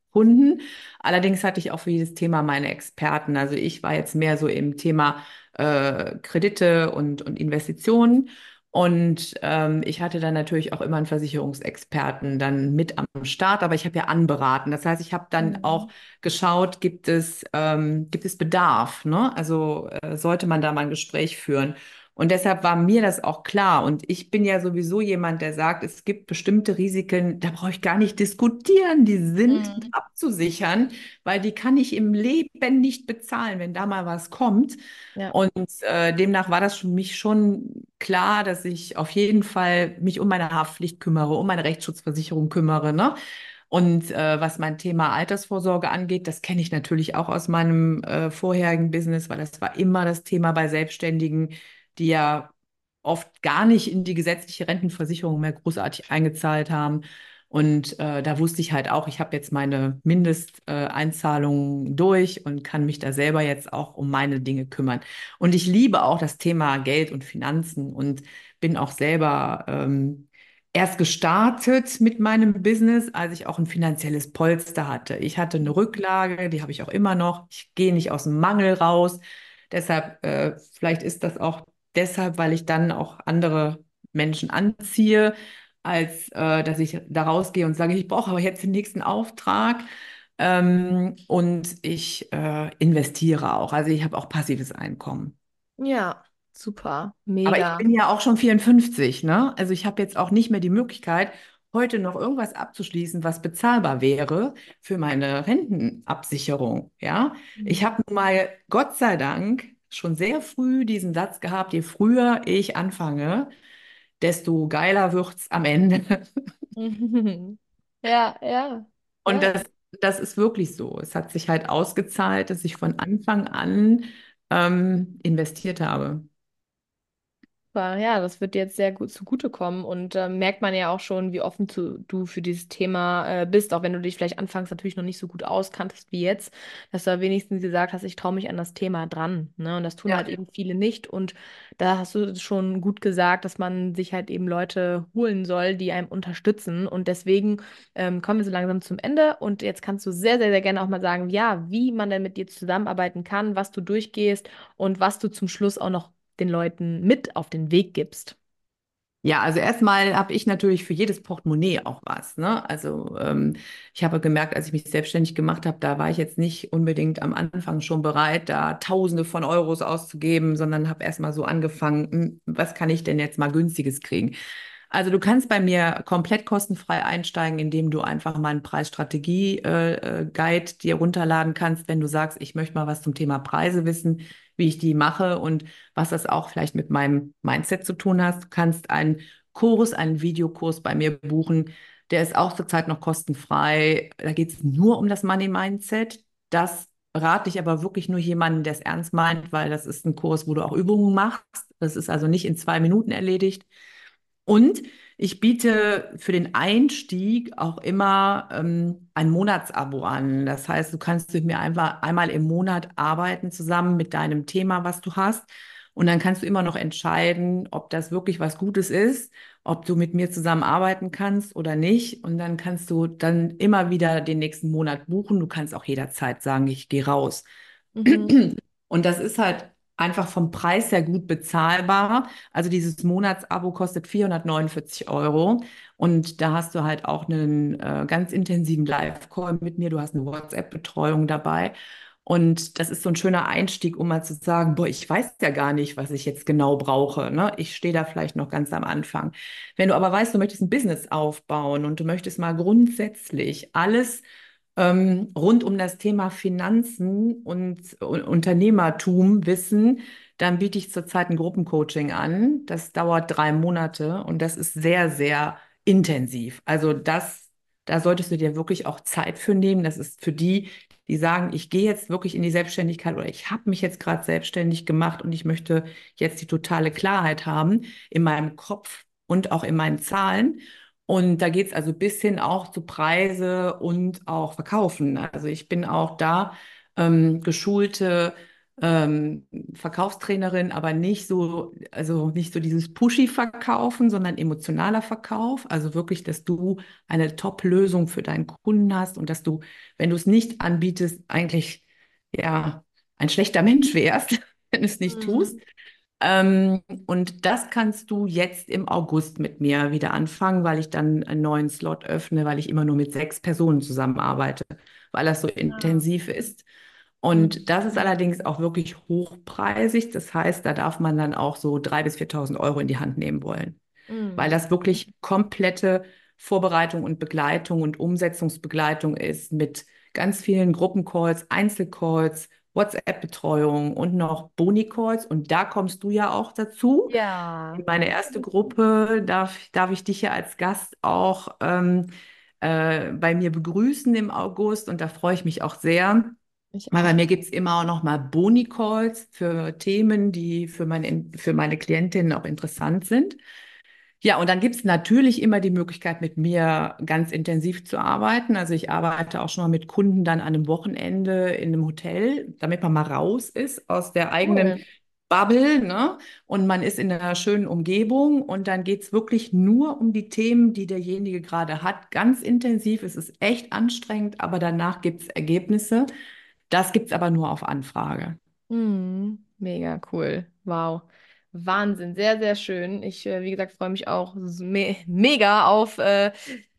Kunden. Allerdings hatte ich auch für jedes Thema meine Experten. Also ich war jetzt mehr so im Thema äh, Kredite und, und Investitionen. Und ähm, ich hatte dann natürlich auch immer einen Versicherungsexperten dann mit am Start, aber ich habe ja anberaten. Das heißt, ich habe dann auch Mhm. geschaut, gibt es, ähm, gibt es Bedarf, ne? Also äh, sollte man da mal ein Gespräch führen. Und deshalb war mir das auch klar. Und ich bin ja sowieso jemand, der sagt, es gibt bestimmte Risiken, da brauche ich gar nicht diskutieren, die sind Mhm. abzusichern, weil die kann ich im Leben nicht bezahlen, wenn da mal was kommt. Ja. Und äh, demnach war das für mich schon klar, dass ich auf jeden Fall mich um meine Haftpflicht kümmere, um meine Rechtsschutzversicherung kümmere, ne? Und äh, was mein Thema Altersvorsorge angeht, das kenne ich natürlich auch aus meinem äh, vorherigen Business, weil das war immer das Thema bei Selbstständigen, die ja oft gar nicht in die gesetzliche Rentenversicherung mehr großartig eingezahlt haben. Und äh, da wusste ich halt auch, ich habe jetzt meine Mindesteinzahlungen äh, durch und kann mich da selber jetzt auch um meine Dinge kümmern. Und ich liebe auch das Thema Geld und Finanzen und bin auch selber ähm, erst gestartet mit meinem Business, als ich auch ein finanzielles Polster hatte. Ich hatte eine Rücklage, die habe ich auch immer noch. Ich gehe nicht aus dem Mangel raus. Deshalb, äh, vielleicht ist das auch deshalb, weil ich dann auch andere Menschen anziehe, als äh, dass ich da rausgehe und sage, ich brauche aber jetzt den nächsten Auftrag. Ähm, und ich äh, investiere auch. Also ich habe auch passives Einkommen. Ja, super, Aber ich bin mega. ja auch schon vierundfünfzig, ne? Also ich habe jetzt auch nicht mehr die Möglichkeit, heute noch irgendwas abzuschließen, was bezahlbar wäre für meine Rentenabsicherung, ja? Ich Mhm. habe nun mal, Gott sei Dank, schon sehr früh diesen Satz gehabt, je früher ich anfange, desto geiler wird's am Ende. Ja, ja, Und ja. das, das ist wirklich so. Es hat sich halt ausgezahlt, dass ich von Anfang an ähm, investiert habe. Super, ja, das wird dir jetzt sehr gut zugutekommen und äh, merkt man ja auch schon, wie offen zu, du für dieses Thema äh, bist, auch wenn du dich vielleicht anfangs natürlich noch nicht so gut auskanntest wie jetzt, dass du wenigstens gesagt hast, ich traue mich an das Thema dran, ne? Und das tun Ja. halt eben viele nicht und da hast du schon gut gesagt, dass man sich halt eben Leute holen soll, die einem unterstützen und deswegen ähm, kommen wir so langsam zum Ende und jetzt kannst du sehr, sehr, sehr gerne auch mal sagen, ja, wie man denn mit dir zusammenarbeiten kann, was du durchgehst und was du zum Schluss auch noch den Leuten mit auf den Weg gibst. Ja, also erstmal habe ich natürlich für jedes Portemonnaie auch was, ne? Also ähm, ich habe gemerkt, als ich mich selbstständig gemacht habe, da war ich jetzt nicht unbedingt am Anfang schon bereit, da Tausende von Euros auszugeben, sondern habe erstmal so angefangen, hm, was kann ich denn jetzt mal günstiges kriegen? Also du kannst bei mir komplett kostenfrei einsteigen, indem du einfach mal einen Preisstrategie-Guide äh, Guide dir runterladen kannst, wenn du sagst, ich möchte mal was zum Thema Preise wissen, wie ich die mache und was das auch vielleicht mit meinem Mindset zu tun hat. Du kannst einen Kurs, einen Videokurs bei mir buchen. Der ist auch zurzeit noch kostenfrei. Da geht es nur um das Money Mindset. Das rate ich aber wirklich nur jemandem, der es ernst meint, weil das ist ein Kurs, wo du auch Übungen machst. Das ist also nicht in zwei Minuten erledigt. Und ich biete für den Einstieg auch immer ähm, ein Monatsabo an. Das heißt, du kannst mit mir einfach einmal im Monat arbeiten zusammen mit deinem Thema, was du hast. Und dann kannst du immer noch entscheiden, ob das wirklich was Gutes ist, ob du mit mir zusammen arbeiten kannst oder nicht. Und dann kannst du dann immer wieder den nächsten Monat buchen. Du kannst auch jederzeit sagen, ich gehe raus. Mhm. Und das ist halt einfach vom Preis her gut bezahlbar. Also dieses Monatsabo kostet vierhundertneunundvierzig Euro und da hast du halt auch einen äh, ganz intensiven Live-Call mit mir. Du hast eine WhatsApp-Betreuung dabei. Und das ist so ein schöner Einstieg, um mal zu sagen, boah, ich weiß ja gar nicht, was ich jetzt genau brauche, ne? Ich stehe da vielleicht noch ganz am Anfang. Wenn du aber weißt, du möchtest ein Business aufbauen und du möchtest mal grundsätzlich alles ähm, rund um das Thema Finanzen und U- Unternehmertum wissen, dann biete ich zurzeit ein Gruppencoaching an. Das dauert drei Monate und das ist sehr, sehr intensiv. Also das, da solltest du dir wirklich auch Zeit für nehmen. Das ist für die, die sagen, ich gehe jetzt wirklich in die Selbstständigkeit oder ich habe mich jetzt gerade selbstständig gemacht und ich möchte jetzt die totale Klarheit haben in meinem Kopf und auch in meinen Zahlen. Und da geht es also bis hin auch zu Preise und auch Verkaufen. Also ich bin auch da ähm, geschulte ähm, Verkaufstrainerin, aber nicht so, also nicht so dieses Pushy-Verkaufen, sondern emotionaler Verkauf. Also wirklich, dass du eine Top-Lösung für deinen Kunden hast und dass du, wenn du es nicht anbietest, eigentlich ja ein schlechter Mensch wärst, wenn du es nicht tust. Mhm. Ähm, und das kannst du jetzt im August mit mir wieder anfangen, weil ich dann einen neuen Slot öffne, weil ich immer nur mit sechs Personen zusammenarbeite, weil das so Ah. intensiv ist. Und das ist Mhm. allerdings auch wirklich hochpreisig. Das heißt, da darf man dann auch so dreitausend bis viertausend Euro in die Hand nehmen wollen, weil Mhm. das wirklich komplette Vorbereitung und Begleitung und Umsetzungsbegleitung ist mit ganz vielen Gruppencalls, Einzelcalls, WhatsApp-Betreuung und noch Boni-Calls. Und da kommst du ja auch dazu. Ja. In meine erste Gruppe darf, darf ich dich ja als Gast auch ähm, äh, bei mir begrüßen im August und da freue ich mich auch sehr. Ich Weil bei auch. mir gibt es immer auch noch mal Boni-Calls für Themen, die für meine, für meine Klientinnen auch interessant sind. Ja, und dann gibt es natürlich immer die Möglichkeit, mit mir ganz intensiv zu arbeiten. Also ich arbeite auch schon mal mit Kunden dann an einem Wochenende in einem Hotel, damit man mal raus ist aus der eigenen Cool. Bubble, ne? Und man ist in einer schönen Umgebung und dann geht es wirklich nur um die Themen, die derjenige gerade hat. Ganz intensiv. Es ist echt anstrengend, aber danach gibt es Ergebnisse. Das gibt es aber nur auf Anfrage. Mhm. Mega cool. Wow. Wahnsinn. Sehr, sehr schön. Ich, äh, wie gesagt, freue mich auch me mega auf äh,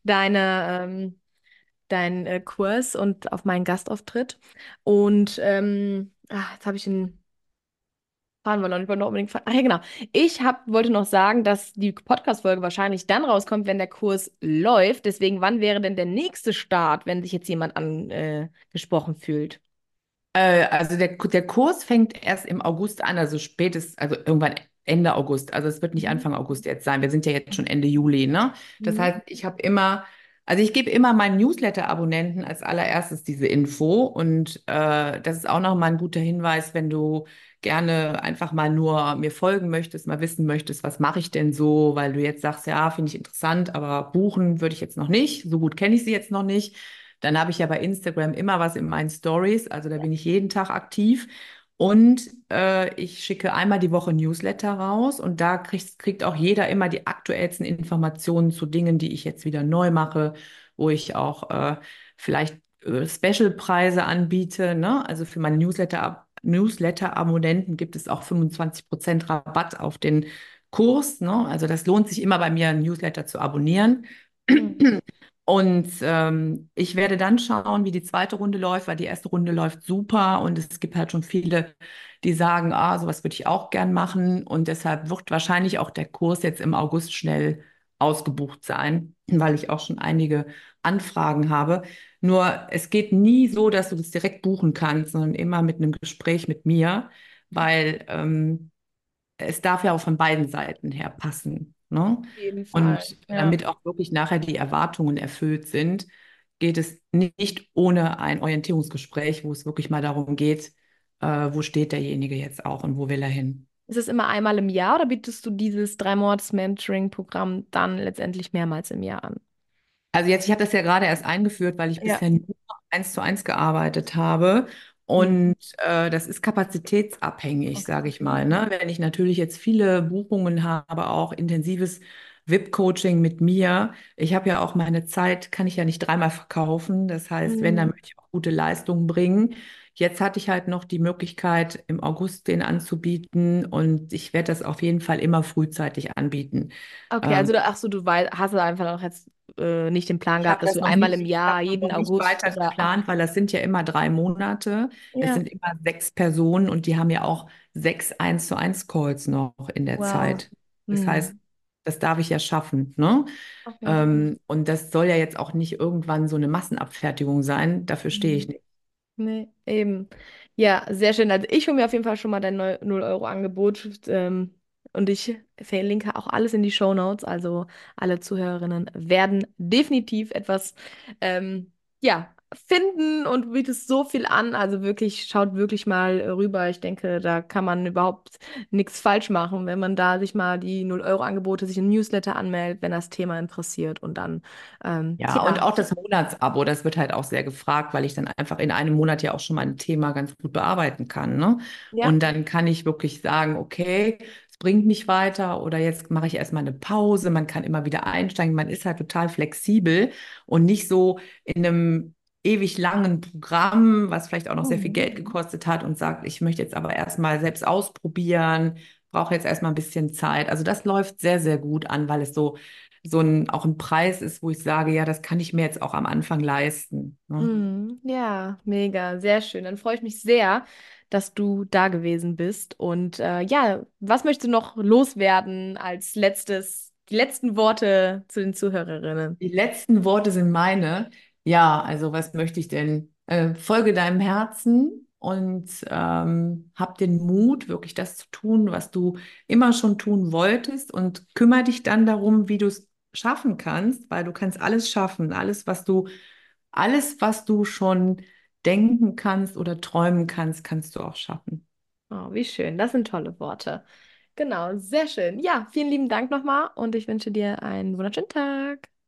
deine, ähm, deinen äh, Kurs und auf meinen Gastauftritt. Und ähm, ach, jetzt habe ich den Fahren wir noch, ich wollte noch unbedingt fahren. Ach ja, genau. Ich hab, wollte noch sagen, dass die Podcast-Folge wahrscheinlich dann rauskommt, wenn der Kurs läuft. Deswegen, wann wäre denn der nächste Start, wenn sich jetzt jemand angesprochen äh, gesprochen fühlt? Äh, also der, der Kurs fängt erst im August an, also spätestens, also irgendwann Ende August. Also es wird nicht Mhm. Anfang August jetzt sein. Wir sind ja jetzt schon Ende Juli, ne? Das Mhm. heißt, ich habe immer, also ich gebe immer meinen Newsletter-Abonnenten als allererstes diese Info und äh, das ist auch nochmal ein guter Hinweis, wenn du gerne einfach mal nur mir folgen möchtest, mal wissen möchtest, was mache ich denn so, weil du jetzt sagst, ja, finde ich interessant, aber buchen würde ich jetzt noch nicht. So gut kenne ich sie jetzt noch nicht. Dann habe ich ja bei Instagram immer was in meinen Stories, also da bin ich jeden Tag aktiv. Und äh, ich schicke einmal die Woche Newsletter raus und da kriegt, kriegt auch jeder immer die aktuellsten Informationen zu Dingen, die ich jetzt wieder neu mache, wo ich auch äh, vielleicht äh, Special-Preise anbiete. Ne? Also für meine Newsletter, Newsletter-Abonnenten gibt es auch fünfundzwanzig Prozent Rabatt auf den Kurs. Ne? Also das lohnt sich immer bei mir, einen Newsletter zu abonnieren. Mhm. Und ähm, ich werde dann schauen, wie die zweite Runde läuft, weil die erste Runde läuft super und es gibt halt schon viele, die sagen, ah, sowas würde ich auch gern machen. Und deshalb wird wahrscheinlich auch der Kurs jetzt im August schnell ausgebucht sein, weil ich auch schon einige Anfragen habe. Nur es geht nie so, dass du das direkt buchen kannst, sondern immer mit einem Gespräch mit mir, weil ähm, es darf ja auch von beiden Seiten her passen, ne? Auf jeden Fall. Und Ja. damit auch wirklich nachher die Erwartungen erfüllt sind, geht es nicht ohne ein Orientierungsgespräch, wo es wirklich mal darum geht, äh, wo steht derjenige jetzt auch und wo will er hin. Ist es immer einmal im Jahr oder bietest du dieses Drei-Monats-Mentoring-Programm dann letztendlich mehrmals im Jahr an? Also jetzt, ich habe das ja gerade erst eingeführt, weil ich Ja. bisher nur eins zu eins gearbeitet habe. Mhm. Und äh, das ist kapazitätsabhängig, sage Okay. ich mal. Ne? Wenn ich natürlich jetzt viele Buchungen habe, auch intensives V I P-Coaching mit mir. Ich habe ja auch meine Zeit, kann ich ja nicht dreimal verkaufen. Das heißt, wenn, dann Mhm. möchte ich auch gute Leistungen bringen. Jetzt hatte ich halt noch die Möglichkeit, im August den anzubieten und ich werde das auf jeden Fall immer frühzeitig anbieten. Okay, Ähm, also du, ach so, du wei- hast du einfach noch jetzt äh, nicht den Plan Ich gehabt, habe dass das du noch einmal im nicht, ich Jahr, habe das jeden noch nicht August weiter oder ach, geplant, weil das sind ja immer drei Monate. Es ja, sind immer sechs Personen und die haben ja auch sechs eins zu eins Calls noch in der wow. Zeit. Das heißt, Hm. das darf ich ja schaffen, ne? Auf jeden Fall. Ähm, und das soll ja jetzt auch nicht irgendwann so eine Massenabfertigung sein. Dafür stehe ich Mhm. nicht. Nee, eben. Ja, sehr schön. Also ich hole mir auf jeden Fall schon mal dein null Euro Angebot ähm, und ich verlinke auch alles in die Shownotes. Also alle Zuhörerinnen werden definitiv etwas, ähm, ja, finden und bietet so viel an. Also wirklich, schaut wirklich mal rüber. Ich denke, da kann man überhaupt nichts falsch machen, wenn man da sich mal die null Euro Angebote, sich im Newsletter anmeldet, wenn das Thema interessiert und dann, ähm, Ja, und ja. auch das Monatsabo, das wird halt auch sehr gefragt, weil ich dann einfach in einem Monat ja auch schon mal ein Thema ganz gut bearbeiten kann, ne? Ja. Und dann kann ich wirklich sagen, okay, es bringt mich weiter oder jetzt mache ich erstmal eine Pause. Man kann immer wieder einsteigen. Man ist halt total flexibel und nicht so in einem ewig langen Programm, was vielleicht auch noch sehr viel Geld Mhm. gekostet hat und sagt, ich möchte jetzt aber erstmal selbst ausprobieren, brauche jetzt erstmal ein bisschen Zeit. Also das läuft sehr, sehr gut an, weil es so so ein, auch ein Preis ist, wo ich sage, ja, das kann ich mir jetzt auch am Anfang leisten. Ne? Mhm. Ja, mega, sehr schön. Dann freue ich mich sehr, dass du da gewesen bist. Und äh, ja, was möchtest du noch loswerden als letztes, die letzten Worte zu den Zuhörerinnen? Die letzten Worte sind meine. Ja, also was möchte ich denn? Äh, folge deinem Herzen und ähm, hab den Mut, wirklich das zu tun, was du immer schon tun wolltest und kümmere dich dann darum, wie du es schaffen kannst, weil du kannst alles schaffen, alles, was du, alles, was du schon denken kannst oder träumen kannst, kannst du auch schaffen. Oh, wie schön. Das sind tolle Worte. Genau, sehr schön. Ja, vielen lieben Dank nochmal und ich wünsche dir einen wunderschönen Tag.